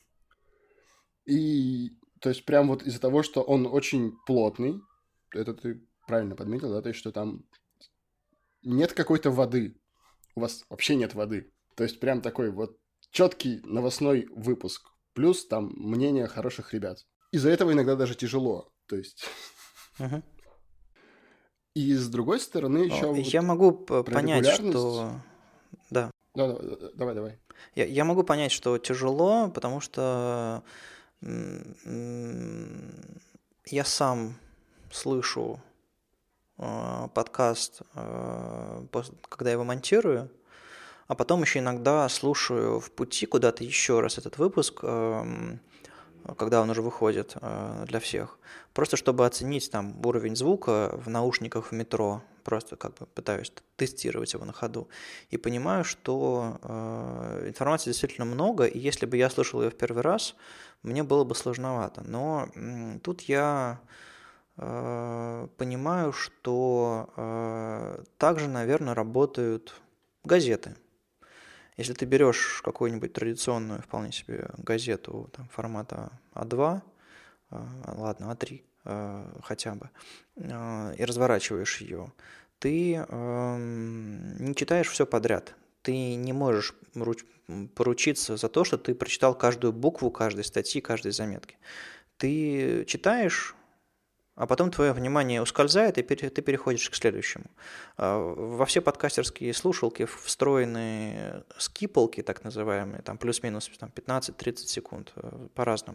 И, то есть, прям вот из-за того, что он очень плотный, это ты правильно подметил, да, то есть, что там нет какой-то воды, у вас вообще нет воды. То есть, прям такой вот четкий новостной выпуск, плюс там мнение хороших ребят. Из-за этого иногда даже тяжело, то есть... Угу. И с другой стороны еще Я вот могу п- про понять, регулярность. что... Да. Да, да, да, давай, давай. Я, я могу понять, что тяжело, потому что м, м, я сам слышу э, подкаст, э, пос- когда я его монтирую, а потом еще иногда слушаю в пути куда-то еще раз этот выпуск, эм, когда он уже выходит э, для всех, просто чтобы оценить там уровень звука в наушниках в метро, просто как бы пытаюсь тестировать его на ходу, и понимаю, что э, информации действительно много, и если бы я слушал ее в первый раз, мне было бы сложновато. Но м, тут я э, понимаю, что э, также, наверное, работают газеты. Если ты берешь какую-нибудь традиционную вполне себе газету там, формата а два, э, ладно, а три э, хотя бы, э, и разворачиваешь ее, ты э, не читаешь все подряд. Ты не можешь руч- поручиться за то, что ты прочитал каждую букву каждой статьи, каждой заметки. Ты читаешь, а потом твое внимание ускользает, и ты переходишь к следующему. Во все подкастерские слушалки встроены скипалки, так называемые, там плюс-минус там, пятнадцать-тридцать секунд, по-разному.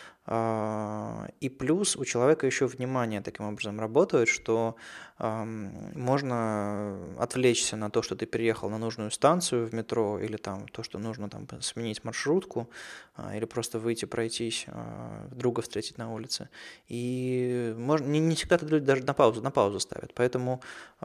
И плюс у человека еще внимание таким образом работает, что можно отвлечься на то, что ты переехал на нужную станцию в метро, или там то, что нужно там, сменить маршрутку, или просто выйти пройтись, друга встретить на улице. И можно, не, не всегда люди даже на паузу, на паузу ставят. Поэтому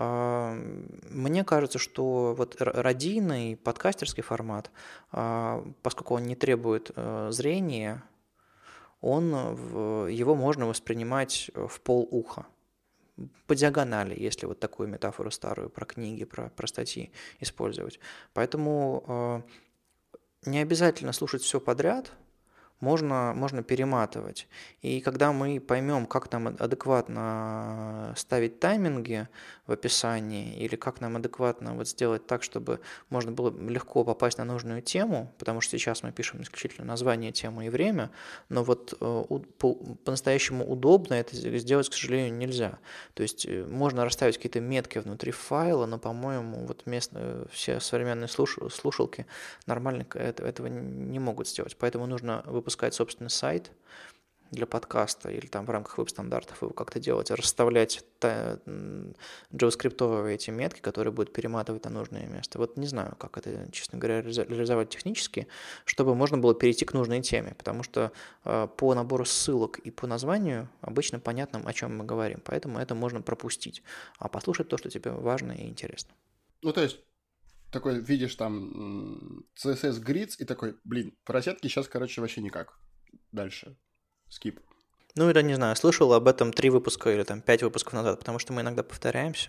мне кажется, что вот радийный подкастерский формат, поскольку он не требует зрения, он, его можно воспринимать в полуха, по диагонали, если вот такую метафору старую про книги, про, про статьи использовать. Поэтому э, не обязательно слушать все подряд, можно, можно перематывать. И когда мы поймем, как нам адекватно ставить тайминги в описании, или как нам адекватно вот сделать так, чтобы можно было легко попасть на нужную тему, потому что сейчас мы пишем исключительно название темы и время, но вот по-настоящему удобно это сделать, к сожалению, нельзя. То есть можно расставить какие-то метки внутри файла, но, по-моему, вот местные, все современные слушалки нормально этого не могут сделать. Поэтому нужно выпускать собственный сайт для подкаста или там в рамках веб-стандартов его как-то делать, расставлять джаваскриптовые эти метки, которые будут перематывать на нужное место. Вот не знаю, как это, честно говоря, реализовать технически, чтобы можно было перейти к нужной теме, потому что э, по набору ссылок и по названию обычно понятно, о чем мы говорим, поэтому это можно пропустить, а послушать то, что тебе важно и интересно. Ну, то есть такой видишь там си эс эс Grids и такой, блин, по розетке сейчас, короче, вообще никак. Дальше. Скип. Ну, или, не знаю, слышал об этом три выпуска или там пять выпусков назад, потому что мы иногда повторяемся.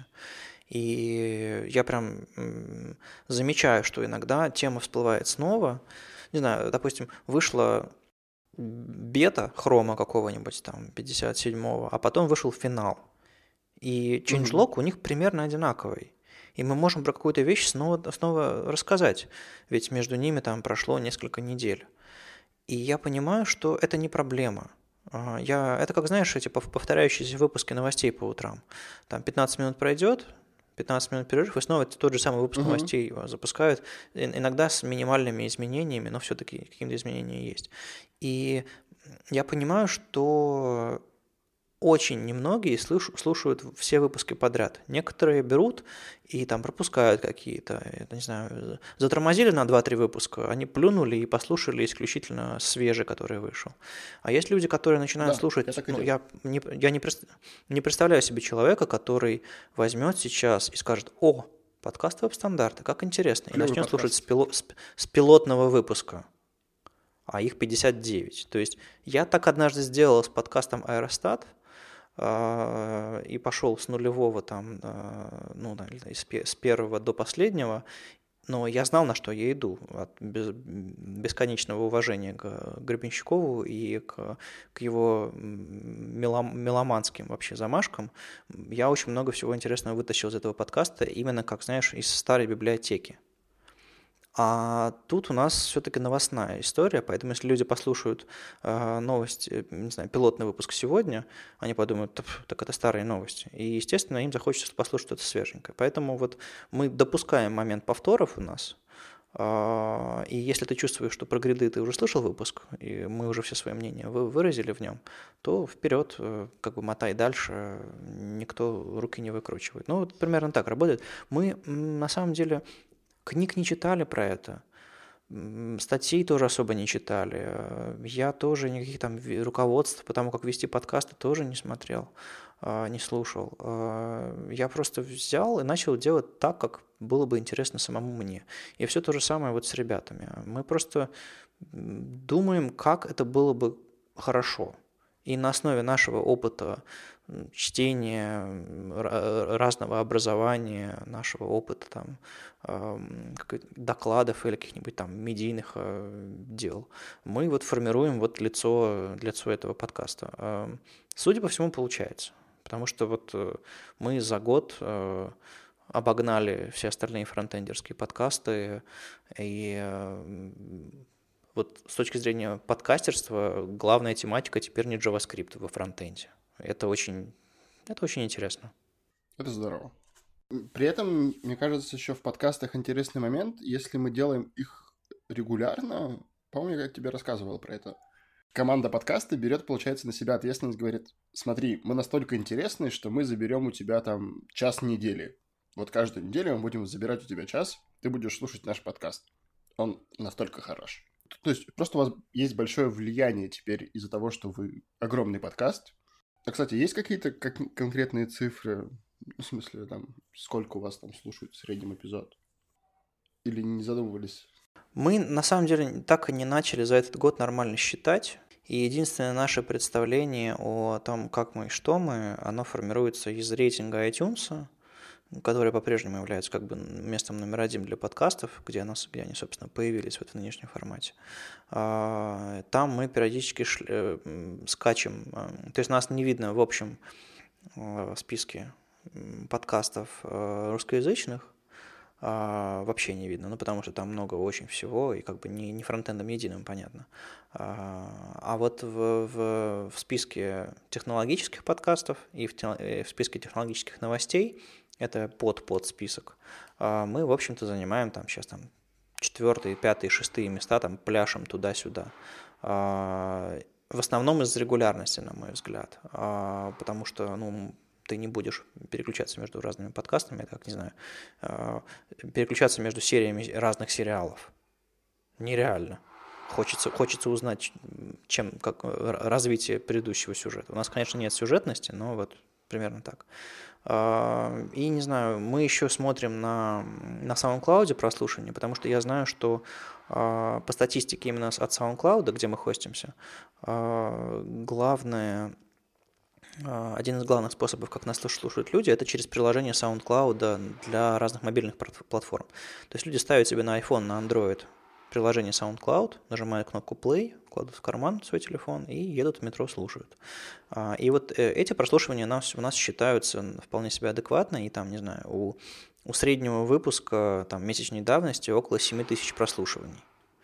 И я прям замечаю, что иногда тема всплывает снова. Не знаю, допустим, вышла бета хрома какого-нибудь там пятьдесят седьмого, а потом вышел финал. И changelog mm-hmm. у них примерно одинаковый. И мы можем про какую-то вещь снова, снова рассказать, ведь между ними там прошло несколько недель. И я понимаю, что это не проблема. Я, это как, знаешь, эти повторяющиеся выпуски новостей по утрам. Там пятнадцать минут пройдет, пятнадцать минут перерыв, и снова тот же самый выпуск uh-huh. новостей запускают, иногда с минимальными изменениями, но все-таки какие-то изменения есть. И я понимаю, что очень немногие слушают все выпуски подряд. Некоторые берут и там пропускают какие-то, я не знаю, затормозили на два-три выпуска, они плюнули и послушали исключительно свежий, который вышел. А есть люди, которые начинают да, слушать, я, ну, я, не, я не, не представляю себе человека, который возьмет сейчас и скажет: о, подкаст веб-стандарты, как интересно, и начнет подкаст. слушать с, пилот, с, с пилотного выпуска. А их пятьдесят девять. То есть я так однажды сделал с подкастом Аэростат, и пошел с нулевого там, ну, с первого до последнего, но я знал, на что я иду, от бесконечного уважения к Гребенщикову и к, к его меломанским вообще замашкам. Я очень много всего интересного вытащил из этого подкаста, именно, как знаешь, из старой библиотеки. А тут у нас все-таки новостная история, поэтому если люди послушают э, новости, не знаю, пилотный выпуск сегодня, они подумают: так это старые новости. И, естественно, им захочется послушать что-то свеженькое. Поэтому вот мы допускаем момент повторов у нас, э, и если ты чувствуешь, что про гриды ты уже слышал выпуск, и мы уже все свои мнения выразили в нем, то вперед, э, как бы мотай дальше, никто руки не выкручивает. Ну, вот примерно так работает. Мы на самом деле... Книг не читали про это. Статей тоже особо не читали. Я тоже никаких там руководств по тому, как вести подкасты, тоже не смотрел, не слушал. Я просто взял и начал делать так, как было бы интересно самому мне. И все то же самое вот с ребятами. Мы просто думаем, как это было бы хорошо. И на основе нашего опыта чтения, разного образования, нашего опыта там, докладов или каких-нибудь там медийных дел, мы вот формируем вот лицо, лицо этого подкаста. Судя по всему, получается. Потому что вот мы за год обогнали все остальные фронтендерские подкасты, и вот с точки зрения подкастерства главная тематика теперь не JavaScript во фронтенде. Это очень, это очень интересно. Это здорово. При этом, мне кажется, еще в подкастах интересный момент, если мы делаем их регулярно, помню, я тебе рассказывал про это. Команда подкаста берет, получается, на себя ответственность, говорит, смотри, мы настолько интересны, что мы заберем у тебя там час недели. Вот каждую неделю мы будем забирать у тебя час, ты будешь слушать наш подкаст. Он настолько хорош. То есть просто у вас есть большое влияние теперь из-за того, что вы огромный подкаст. А, кстати, есть какие-то как- конкретные цифры? В смысле, там, сколько у вас там слушают в среднем эпизод? Или не задумывались? Мы, на самом деле, так и не начали за этот год нормально считать. И единственное наше представление о том, как мы и что мы, оно формируется из рейтинга iTunes, который по-прежнему является как бы местом номер один для подкастов, где, нас, где они, собственно, появились вот в нынешнем формате. Там мы периодически шли, скачем, то есть нас не видно в общем списке подкастов русскоязычных, вообще не видно, ну, потому что там много очень всего, и как бы не, не фронтендом единым, понятно. А вот в, в, в списке технологических подкастов и в, в списке технологических новостей, это под-под список, мы, в общем-то, занимаем там сейчас там четвертые, пятые, шестые места, там пляшем туда-сюда. В основном из-за регулярности, на мой взгляд, потому что, ну, ты не будешь переключаться между разными подкастами, я так не знаю, переключаться между сериями разных сериалов. Нереально. Хочется, хочется узнать, чем, как развитие предыдущего сюжета. У нас, конечно, нет сюжетности, но вот примерно так. И, не знаю, мы еще смотрим на, на SoundCloud прослушивание, потому что я знаю, что по статистике именно от SoundCloud, где мы хостимся, главное... Один из главных способов, как нас слушают люди, это через приложение SoundCloud для разных мобильных платформ. То есть люди ставят себе на iPhone, на Android приложение SoundCloud, нажимают кнопку Play, кладут в карман свой телефон и едут в метро, слушают. И вот эти прослушивания у нас, у нас считаются вполне себе адекватно, и там, не знаю, у, у среднего выпуска там, месячной давности около семь тысяч прослушиваний.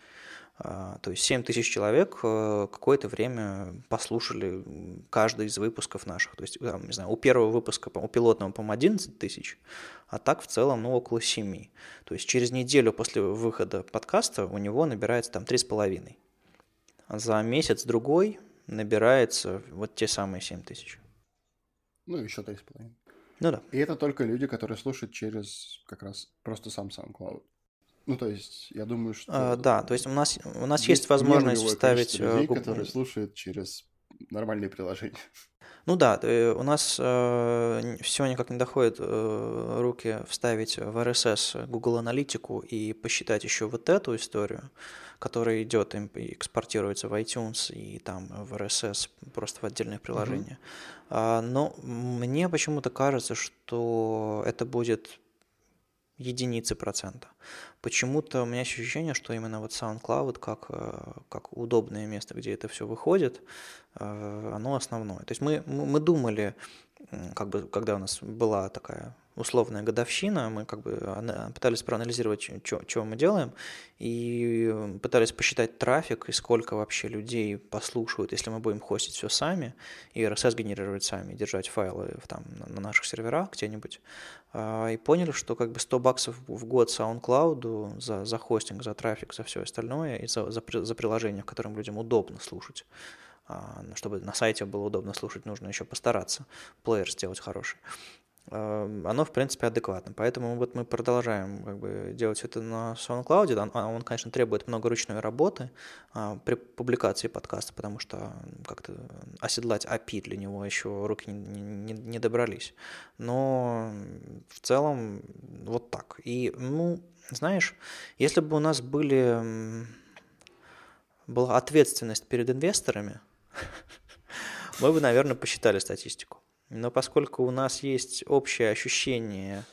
То есть семь тысяч человек какое-то время послушали каждый из выпусков наших. То есть, там, не знаю, у первого выпуска, у пилотного, по-моему, одиннадцать тысяч, а так в целом, ну, около семи. То есть через неделю после выхода подкаста у него набирается там три с половиной. А за месяц-другой набирается вот те самые семь тысяч. Ну, еще три с половиной. Ну да. И это только люди, которые слушают через как раз просто сам SoundCloud. Ну, то есть, я думаю, что... А, да, то есть у нас, у нас есть, есть возможность вставить... людей, которые слушают через нормальные приложения. Ну да, у нас э, все никак не доходит э, руки вставить в эр эс эс Google Аналитику и посчитать еще вот эту историю, которая идет и экспортируется в iTunes и там в эр эс эс, просто в отдельных приложениях. Uh-huh. А, но мне почему-то кажется, что это будет... единицы процента. Почему-то у меня есть ощущение, что именно вот SoundCloud как, как удобное место, где это все выходит, оно основное. То есть мы, мы думали, как бы, когда у нас была такая условная годовщина, мы как бы пытались проанализировать, что мы делаем, и пытались посчитать трафик, и сколько вообще людей послушают, если мы будем хостить все сами, и эр эс эс генерировать сами, держать файлы там, на наших серверах где-нибудь, и поняли, что как бы сто баксов в год SoundCloud за, за хостинг, за трафик, за все остальное, и за, за, за приложение, в котором людям удобно слушать. Чтобы на сайте было удобно слушать, нужно еще постараться, плеер сделать хороший. оно, в принципе, адекватно. Поэтому вот мы продолжаем как бы делать это на SoundCloud. Он, конечно, требует много ручной работы при публикации подкаста, потому что как-то оседлать эй пи ай для него еще руки не, не, не добрались. Но в целом вот так. И, ну, знаешь, если бы у нас были, была ответственность перед инвесторами, мы бы, наверное, посчитали статистику. Но поскольку у нас есть общее ощущение,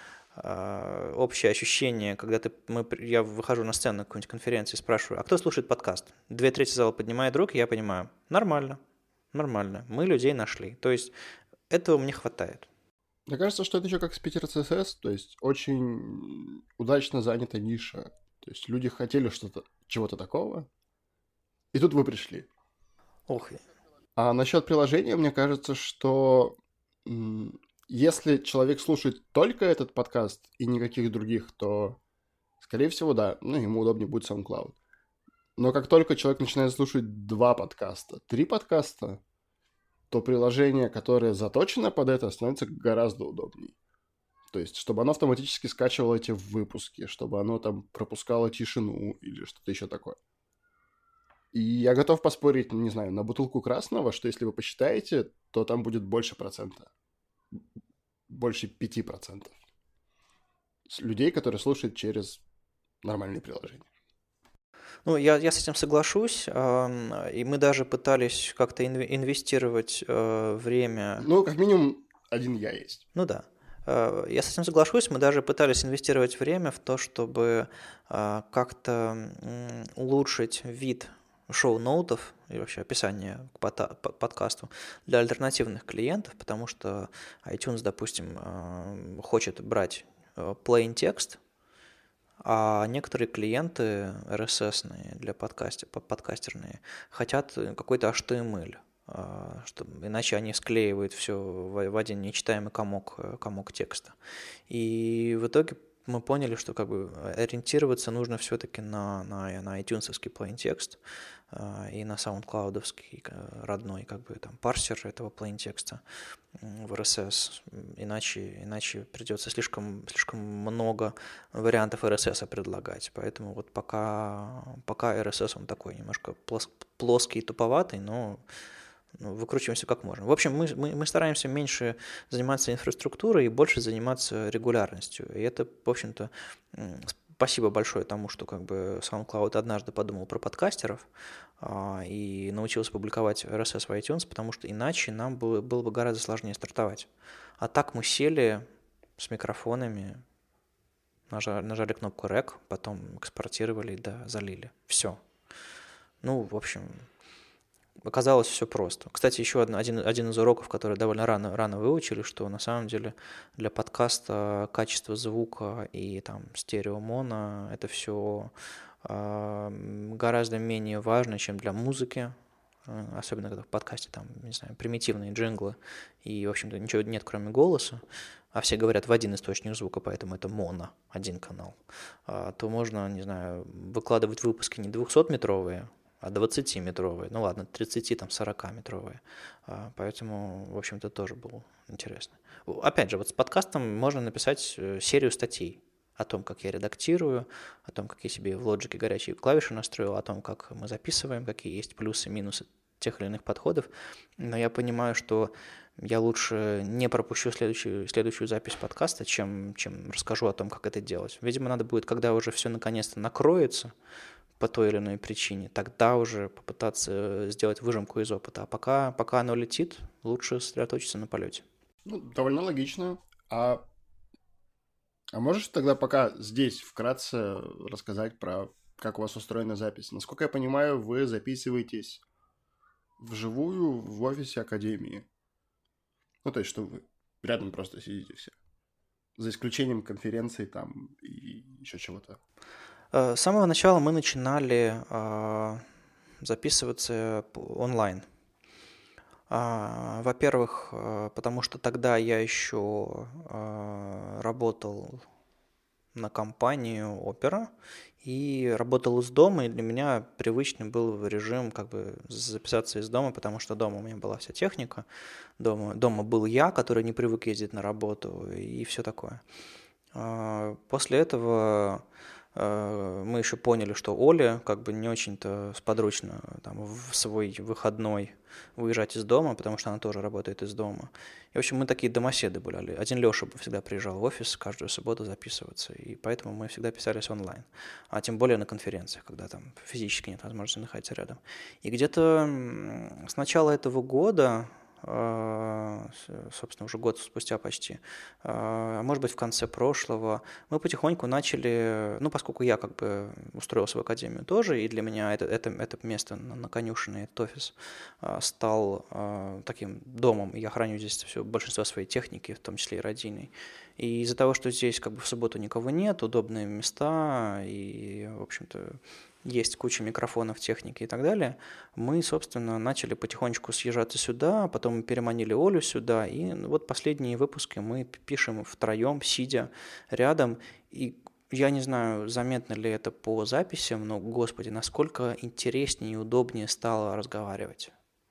общее ощущение, когда ты, мы, я выхожу на сцену на какой-нибудь конференции и спрашиваю, а кто слушает подкаст? Две трети зала поднимает руки, я понимаю, нормально, нормально, мы людей нашли. То есть этого мне хватает. Мне кажется, что это еще как с Питер си эс эс, то есть очень удачно занята ниша. То есть люди хотели что-то, чего-то такого, и тут вы пришли. Ох. А насчет приложения, мне кажется, что м, если человек слушает только этот подкаст и никаких других, то, скорее всего, да, ну, ему удобнее будет SoundCloud. Но как только человек начинает слушать два подкаста, три подкаста, то приложение, которое заточено под это, становится гораздо удобнее. То есть, чтобы оно автоматически скачивало эти выпуски, чтобы оно там пропускало тишину или что-то еще такое. И я готов поспорить, не знаю, на бутылку красного, что если вы посчитаете, то там будет больше процента. Больше пяти процентов. Людей, которые слушают через нормальные приложения. Ну, я, я с этим соглашусь, и мы даже пытались как-то инвестировать время... Ну, как минимум, один я есть. Ну да. Я с этим соглашусь, мы даже пытались инвестировать время в то, чтобы как-то улучшить вид шоу-ноутов и вообще описание к подкасту для альтернативных клиентов, потому что iTunes, допустим, хочет брать plain текст, а некоторые клиенты эр эс эс-ные для подкастер, подкастерные хотят какой-то эйч ти эм эль, чтобы, иначе они склеивают все в один нечитаемый комок, комок текста. И в итоге мы поняли, что как бы ориентироваться нужно все-таки на, на, на iTunes-овский plain текст и на SoundCloud-овский родной как бы там парсер этого plain текста в эр эс эс, иначе, иначе придется слишком, слишком много вариантов эр эс эс предлагать. Поэтому вот пока, пока эр эс эс он такой немножко плос, плоский и туповатый, но выкручиваемся как можем. В общем, мы, мы, мы стараемся меньше заниматься инфраструктурой и больше заниматься регулярностью. И это, в общем-то, спасибо большое тому, что как бы SoundCloud однажды подумал про подкастеров а, и научился публиковать эр эс эс в iTunes, потому что иначе нам было, было бы гораздо сложнее стартовать. А так мы сели с микрофонами, нажали, нажали кнопку рек, потом экспортировали, да, залили. Все. Ну, в общем... Оказалось все просто. Кстати, еще один, один из уроков, который довольно рано, рано выучили, что на самом деле для подкаста качество звука и там стереомоно это все э, гораздо менее важно, чем для музыки, особенно когда в подкасте там, не знаю, примитивные джинглы и, в общем-то, ничего нет, кроме голоса, а все говорят в один источник звука, поэтому это моно, один канал, а, то можно, не знаю, выкладывать выпуски не двухсотметровые, а двадцатиметровые, ну ладно, тридцати-сорокаметровые. Поэтому, в общем-то, тоже было интересно. Опять же, вот с подкастом можно написать серию статей о том, как я редактирую, о том, как я себе в Logic горячие клавиши настроил, о том, как мы записываем, какие есть плюсы и минусы тех или иных подходов. Но я понимаю, что я лучше не пропущу следующую, следующую запись подкаста, чем, чем расскажу о том, как это делать. Видимо, надо будет, когда уже все наконец-то накроется, по той или иной причине, тогда уже попытаться сделать выжимку из опыта. А пока, пока оно летит, лучше сосредоточиться на полете. Ну, довольно логично. А, а можешь тогда пока здесь вкратце рассказать про, как у вас устроена запись? Насколько я понимаю, вы записываетесь вживую в офисе Академии. Ну, то есть, что вы рядом просто сидите все. За исключением конференций там и еще чего-то. С самого начала мы начинали э, записываться онлайн. Э, во-первых, э, потому что тогда я еще э, работал на компанию Opera, и работал из дома, и для меня привычный был режим как бы записаться из дома, потому что дома у меня была вся техника, дома, дома был я, который не привык ездить на работу, и все такое. После этого мы еще поняли, что Оле как бы не очень-то сподручно там, в свой выходной выезжать из дома, потому что она тоже работает из дома. И, в общем, мы такие домоседы были. Один Леша всегда приезжал в офис каждую субботу записываться, и поэтому мы всегда писались онлайн. А тем более на конференциях, когда там физически нет возможности находиться рядом. И где-то с начала этого года, собственно, уже год спустя почти, а может быть, в конце прошлого, мы потихоньку начали, ну, поскольку я как бы устроился в академию тоже, и для меня это, это, это место на конюшине, этот офис стал таким домом, я храню здесь все, большинство своей техники, в том числе и родийной. И из-за того, что здесь как бы в субботу никого нет, удобные места, и, в общем-то, есть куча микрофонов, техники и так далее, мы, собственно, начали потихонечку съезжаться сюда, потом мы переманили Олю сюда, и вот последние выпуски мы пишем втроем, сидя рядом, и я не знаю, заметно ли это по записям, но, господи, насколько интереснее и удобнее стало разговаривать.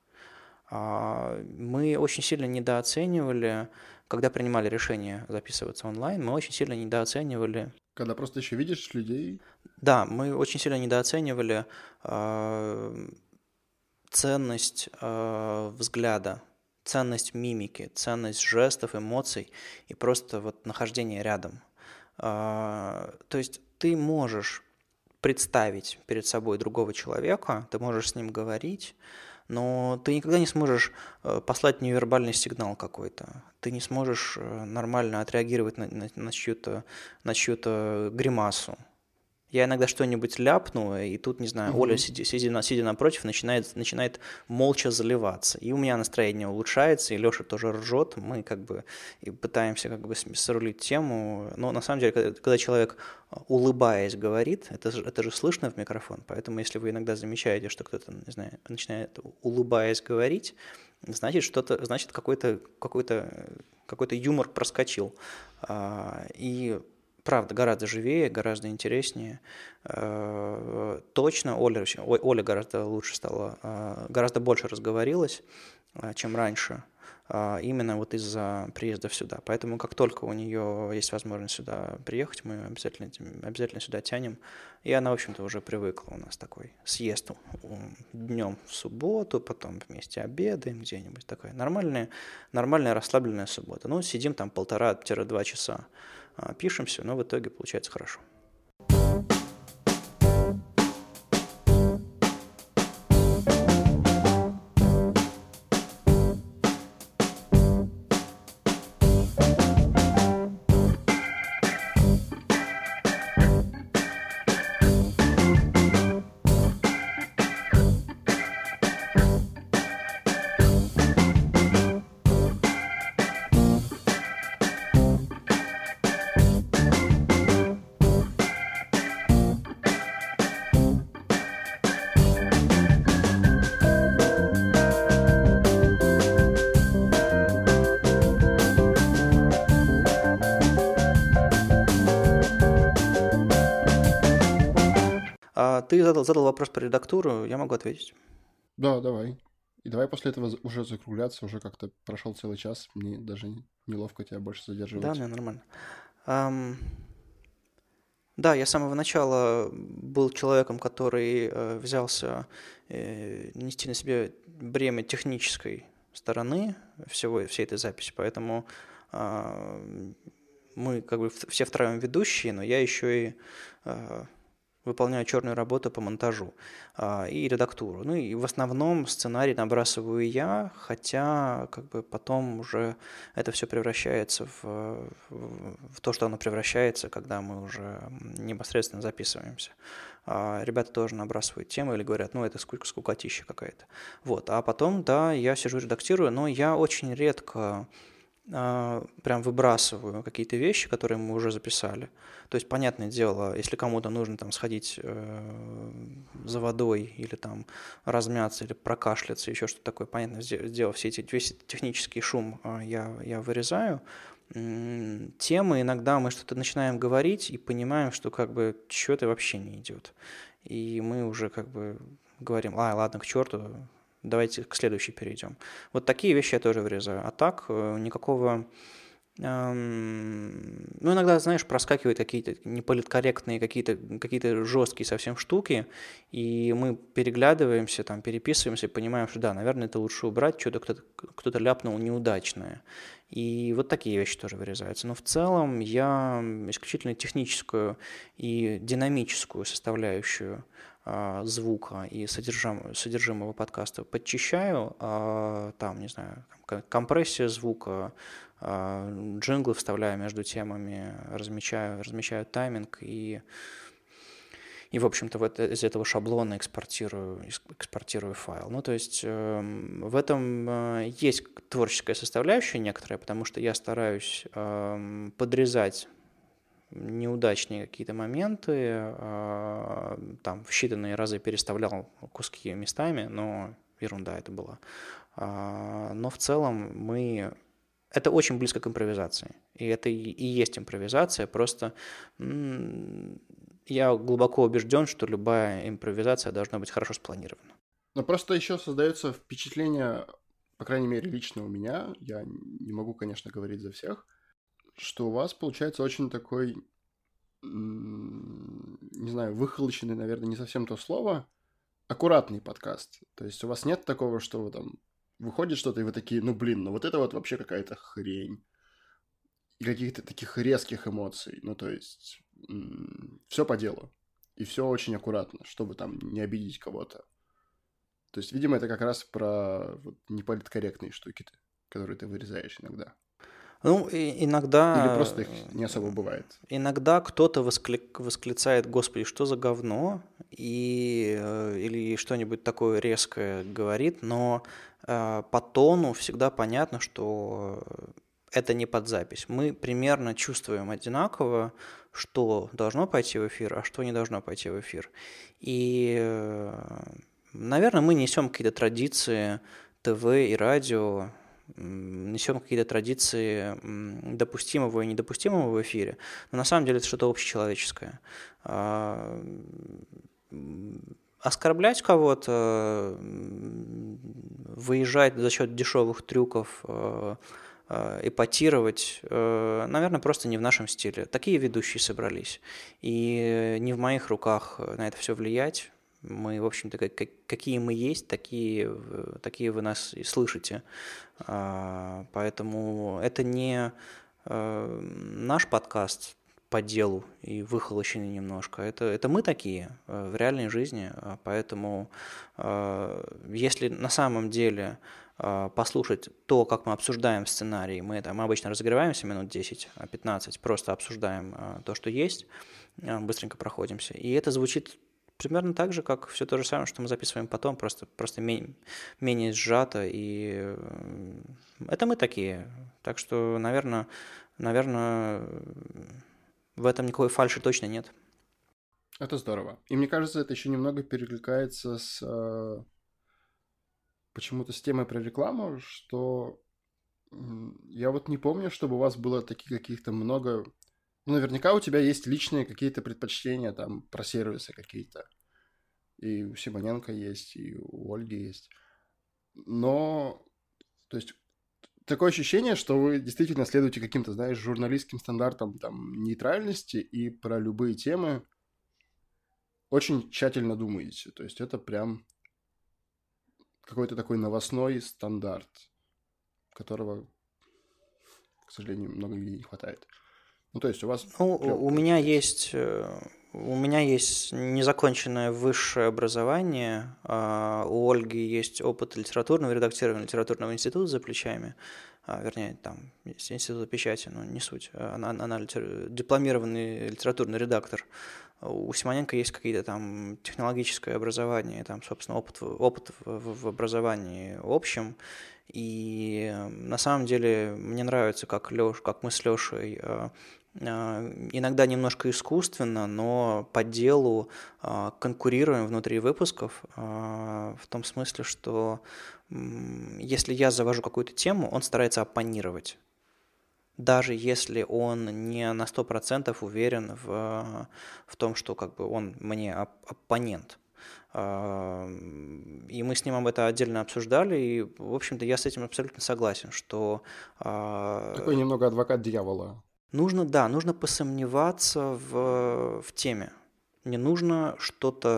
Мы очень сильно недооценивали, когда принимали решение записываться онлайн, мы очень сильно недооценивали... Когда просто еще видишь людей? Да, мы очень сильно недооценивали э, ценность э, взгляда, ценность мимики, ценность жестов, эмоций и просто вот нахождение рядом. Э, то есть ты можешь представить перед собой другого человека, ты можешь с ним говорить, но ты никогда не сможешь послать невербальный сигнал какой-то. Ты не сможешь нормально отреагировать на, на, на, чью-то, на чью-то гримасу. Я иногда что-нибудь ляпну, и тут, не знаю, mm-hmm. Оля, сидя, сидя, сидя напротив, начинает, начинает молча заливаться. И у меня настроение улучшается, и Леша тоже ржет. Мы как бы и пытаемся как бы срулить тему. Но на самом деле, когда, когда человек, улыбаясь, говорит, это, это же слышно в микрофон. Поэтому если вы иногда замечаете, что кто-то, не знаю, начинает, улыбаясь, говорить, значит, что-то, значит какой-то, какой-то, какой-то юмор проскочил. И... Правда, гораздо живее, гораздо интереснее. Точно, Оля, Оля гораздо лучше стала, гораздо больше разговорилась, чем раньше, именно вот из-за приезда сюда. Поэтому как только у нее есть возможность сюда приехать, мы обязательно, обязательно сюда тянем. И она, в общем-то, уже привыкла. У нас такой съезд днем в субботу, потом вместе обедаем где-нибудь. Такая нормальная, нормальная расслабленная суббота. Ну, сидим там полтора-два часа. Пишемся, но в итоге получается хорошо. Ты задал, задал вопрос про редактуру, я могу ответить. Да, давай. И давай после этого уже закругляться, уже как-то прошел целый час, мне даже неловко тебя больше задерживать. Да, не, нормально. Um, да, я с самого начала был человеком, который э, взялся э, нести на себе бремя технической стороны всего, всей этой записи, поэтому э, мы как бы все втроем ведущие, но я еще и... Э, выполняю черную работу по монтажу а, и редактуру. Ну и в основном сценарий набрасываю я, хотя как бы потом уже это все превращается в, в, в то, что оно превращается, когда мы уже непосредственно записываемся. А ребята тоже набрасывают темы или говорят, ну это скука, скукотища какая-то. Вот. А потом, да, я сижу редактирую, но я очень редко прям выбрасываю какие-то вещи, которые мы уже записали. То есть, понятное дело, если кому-то нужно там сходить э, за водой или там размяться или прокашляться, еще что-то такое, понятно, сделав все эти, весь технический шум, э, я, я вырезаю. темы, иногда мы что-то начинаем говорить и понимаем, что как бы что-то вообще не идет. И мы уже как бы говорим, а, ладно, к черту, давайте к следующей перейдем. Вот такие вещи я тоже вырезаю. А так никакого... Эм, ну, иногда, знаешь, проскакивают какие-то неполиткорректные, какие-то, какие-то жесткие совсем штуки, и мы переглядываемся, там, переписываемся, и понимаем, что да, наверное, это лучше убрать, что-то кто-то, кто-то ляпнул неудачное. И вот такие вещи тоже вырезаются. Но в целом я исключительно техническую и динамическую составляющую а, звука и содержимого, содержимого подкаста подчищаю, а, там, не знаю, компрессия звука, джинглы вставляю между темами, размечаю, размечаю тайминг и, и в общем-то, вот из этого шаблона экспортирую, экспортирую файл. Ну, то есть э, в этом э, есть творческая составляющая некоторая, потому что я стараюсь э, подрезать неудачные какие-то моменты, э, там в считанные разы переставлял куски местами, но ерунда это была. Э, но в целом мы... Это очень близко к импровизации. И это и есть импровизация, просто м- я глубоко убежден, что любая импровизация должна быть хорошо спланирована. Но просто еще создается впечатление, по крайней мере, лично у меня, я не могу, конечно, говорить за всех, что у вас получается очень такой, не знаю, выхолощенный, наверное, не совсем то слово, аккуратный подкаст. То есть у вас нет такого, что вы там выходит что-то, и вы такие, ну, блин, ну вот это вот вообще какая-то хрень. И каких-то таких резких эмоций. Ну, то есть, м- все по делу. И все очень аккуратно, чтобы там не обидеть кого-то. То есть, видимо, это как раз про вот, неполиткорректные штуки, которые ты вырезаешь иногда. Ну, и иногда... Или просто их не особо бывает. Иногда кто-то воскли... восклицает, господи, что за говно, и... или что-нибудь такое резкое говорит, но э, по тону всегда понятно, что это не под запись. Мы примерно чувствуем одинаково, что должно пойти в эфир, а что не должно пойти в эфир. И, э, наверное, мы несем какие-то традиции ТВ и радио, несем какие-то традиции допустимого и недопустимого в эфире, но на самом деле это что-то общечеловеческое. Оскорблять кого-то, выезжать за счет дешевых трюков, эпатировать, наверное, просто не в нашем стиле. Такие ведущие собрались, и не в моих руках на это все влиять. Мы, в общем-то, как, какие мы есть, такие, такие вы нас и слышите. Поэтому это не наш подкаст по делу и выхолощенный немножко. Это, это мы такие в реальной жизни. Поэтому если на самом деле послушать то, как мы обсуждаем сценарий, мы, там, мы обычно разогреваемся минут десять-пятнадцать, просто обсуждаем то, что есть, быстренько проходимся. И это звучит примерно так же, как все то же самое, что мы записываем потом, просто, просто менее, менее сжато, и это мы такие. Так что, наверное, наверное, в этом никакой фальши точно нет. Это здорово. И мне кажется, это еще немного перекликается с э, почему-то с темой про рекламу, что я вот не помню, чтобы у вас было таких каких-то много... Ну, наверняка у тебя есть личные какие-то предпочтения, там, про сервисы какие-то. И у Симоненко есть, и у Ольги есть. Но, то есть, такое ощущение, что вы действительно следуете каким-то, знаешь, журналистским стандартам там, нейтральности и про любые темы очень тщательно думаете. То есть, это прям какой-то такой новостной стандарт, которого, к сожалению, много где не хватает. Ну, то есть, у вас... Ну, у меня есть... У меня есть незаконченное высшее образование, у Ольги есть опыт литературного редактирования литературного института за плечами, вернее, там, института печати, но не суть, она, она литер... дипломированный литературный редактор. У Симоненко есть какие-то там технологическое образование, там, собственно, опыт, опыт в, в образовании общем, и на самом деле мне нравится, как, Лёш, как мы с Лешей иногда немножко искусственно, но по делу конкурируем внутри выпусков в том смысле, что если я завожу какую-то тему, он старается оппонировать. даже если он не на сто процентов уверен в, в том, что как бы он мне оппонент. И мы с ним об этом отдельно обсуждали, и, в общем-то, я с этим абсолютно согласен, что... Такой немного адвокат дьявола. Нужно, да, нужно посомневаться в, в теме. Не нужно что-то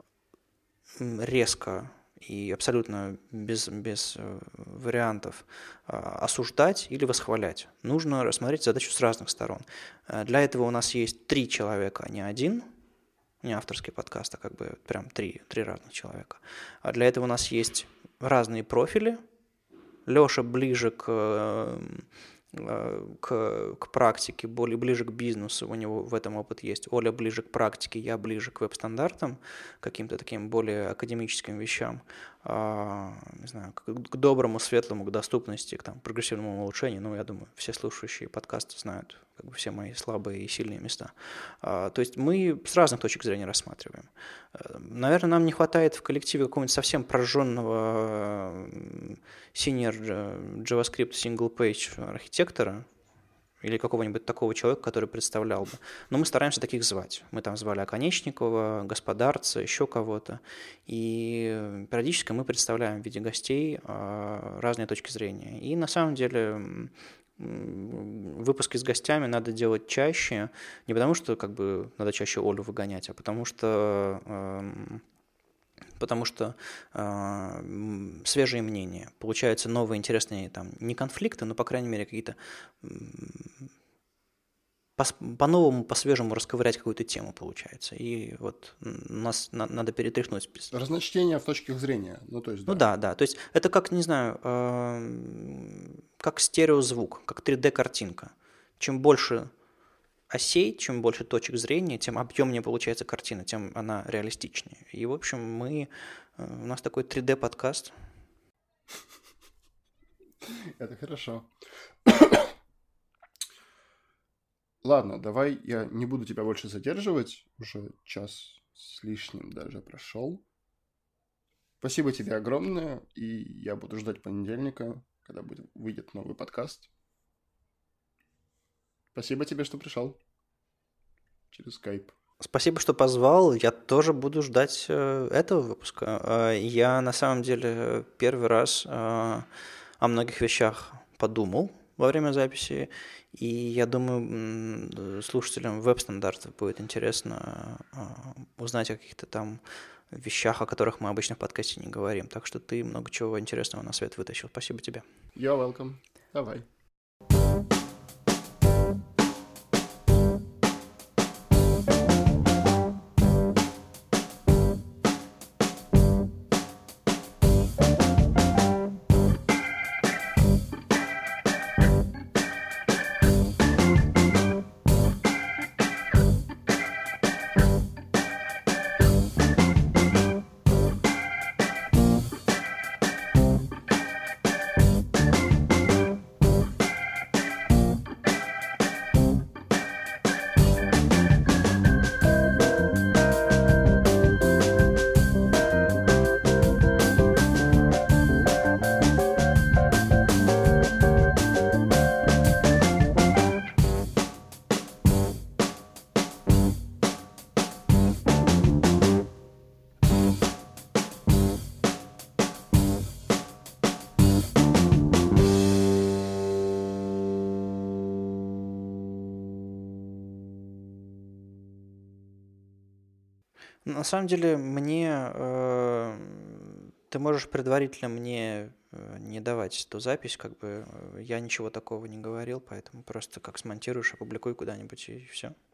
резко и абсолютно без, без вариантов осуждать или восхвалять. Нужно рассмотреть задачу с разных сторон. Для этого у нас есть три человека, а не один. Не авторский подкаст, а как бы прям три, три разных человека. А для этого у нас есть разные профили. Леша ближе к, к, к практике, более ближе к бизнесу, у него в этом опыт есть. Оля ближе к практике, я ближе к веб-стандартам, каким-то таким более академическим вещам. Не знаю, к, к доброму, светлому, к доступности, к там, прогрессивному улучшению. Ну, я думаю, все слушающие подкасты знают как бы все мои слабые и сильные места. То есть мы с разных точек зрения рассматриваем. Наверное, нам не хватает в коллективе какого-нибудь совсем прожженного senior JavaScript single-page архитектора или какого-нибудь такого человека, который представлял бы. Но мы стараемся таких звать. Мы там звали Оконечникова, Господарца, еще кого-то. И периодически мы представляем в виде гостей разные точки зрения. И на самом деле... выпуски с гостями надо делать чаще, не потому что как бы надо чаще Олю выгонять, а потому что, э, потому что э, свежие мнения, получаются новые интересные там не конфликты, но по крайней мере какие-то э, по, по-новому, по-свежему расковырять какую-то тему получается. И вот нас на, надо перетряхнуть. Разночтение в точках зрения. Ну, то есть, да. Ну да, да. То есть это как, не знаю, э, как стереозвук, как три дэ-картинка. Чем больше осей, чем больше точек зрения, тем объемнее получается картина, тем она реалистичнее. И, в общем, мы... Э, у нас такой три дэ-подкаст. Это хорошо. Ладно, давай я не буду тебя больше задерживать. Уже час с лишним даже прошел. Спасибо тебе огромное, и я буду ждать понедельника, когда будет, выйдет новый подкаст. Спасибо тебе, что пришел через Skype. Спасибо, что позвал. Я тоже буду ждать э, этого выпуска. Э, я на самом деле первый раз э, о многих вещах подумал во время записи, и я думаю, слушателям веб-стандартов будет интересно э, узнать о каких-то там вещах, о которых мы обычно в подкасте не говорим. Так что ты много чего интересного на свет вытащил. Спасибо тебе. You're welcome. Давай. На самом деле, мне э, ты можешь предварительно мне э, не давать эту запись, как бы э, я ничего такого не говорил, поэтому просто как смонтируешь, опубликуй куда-нибудь и все.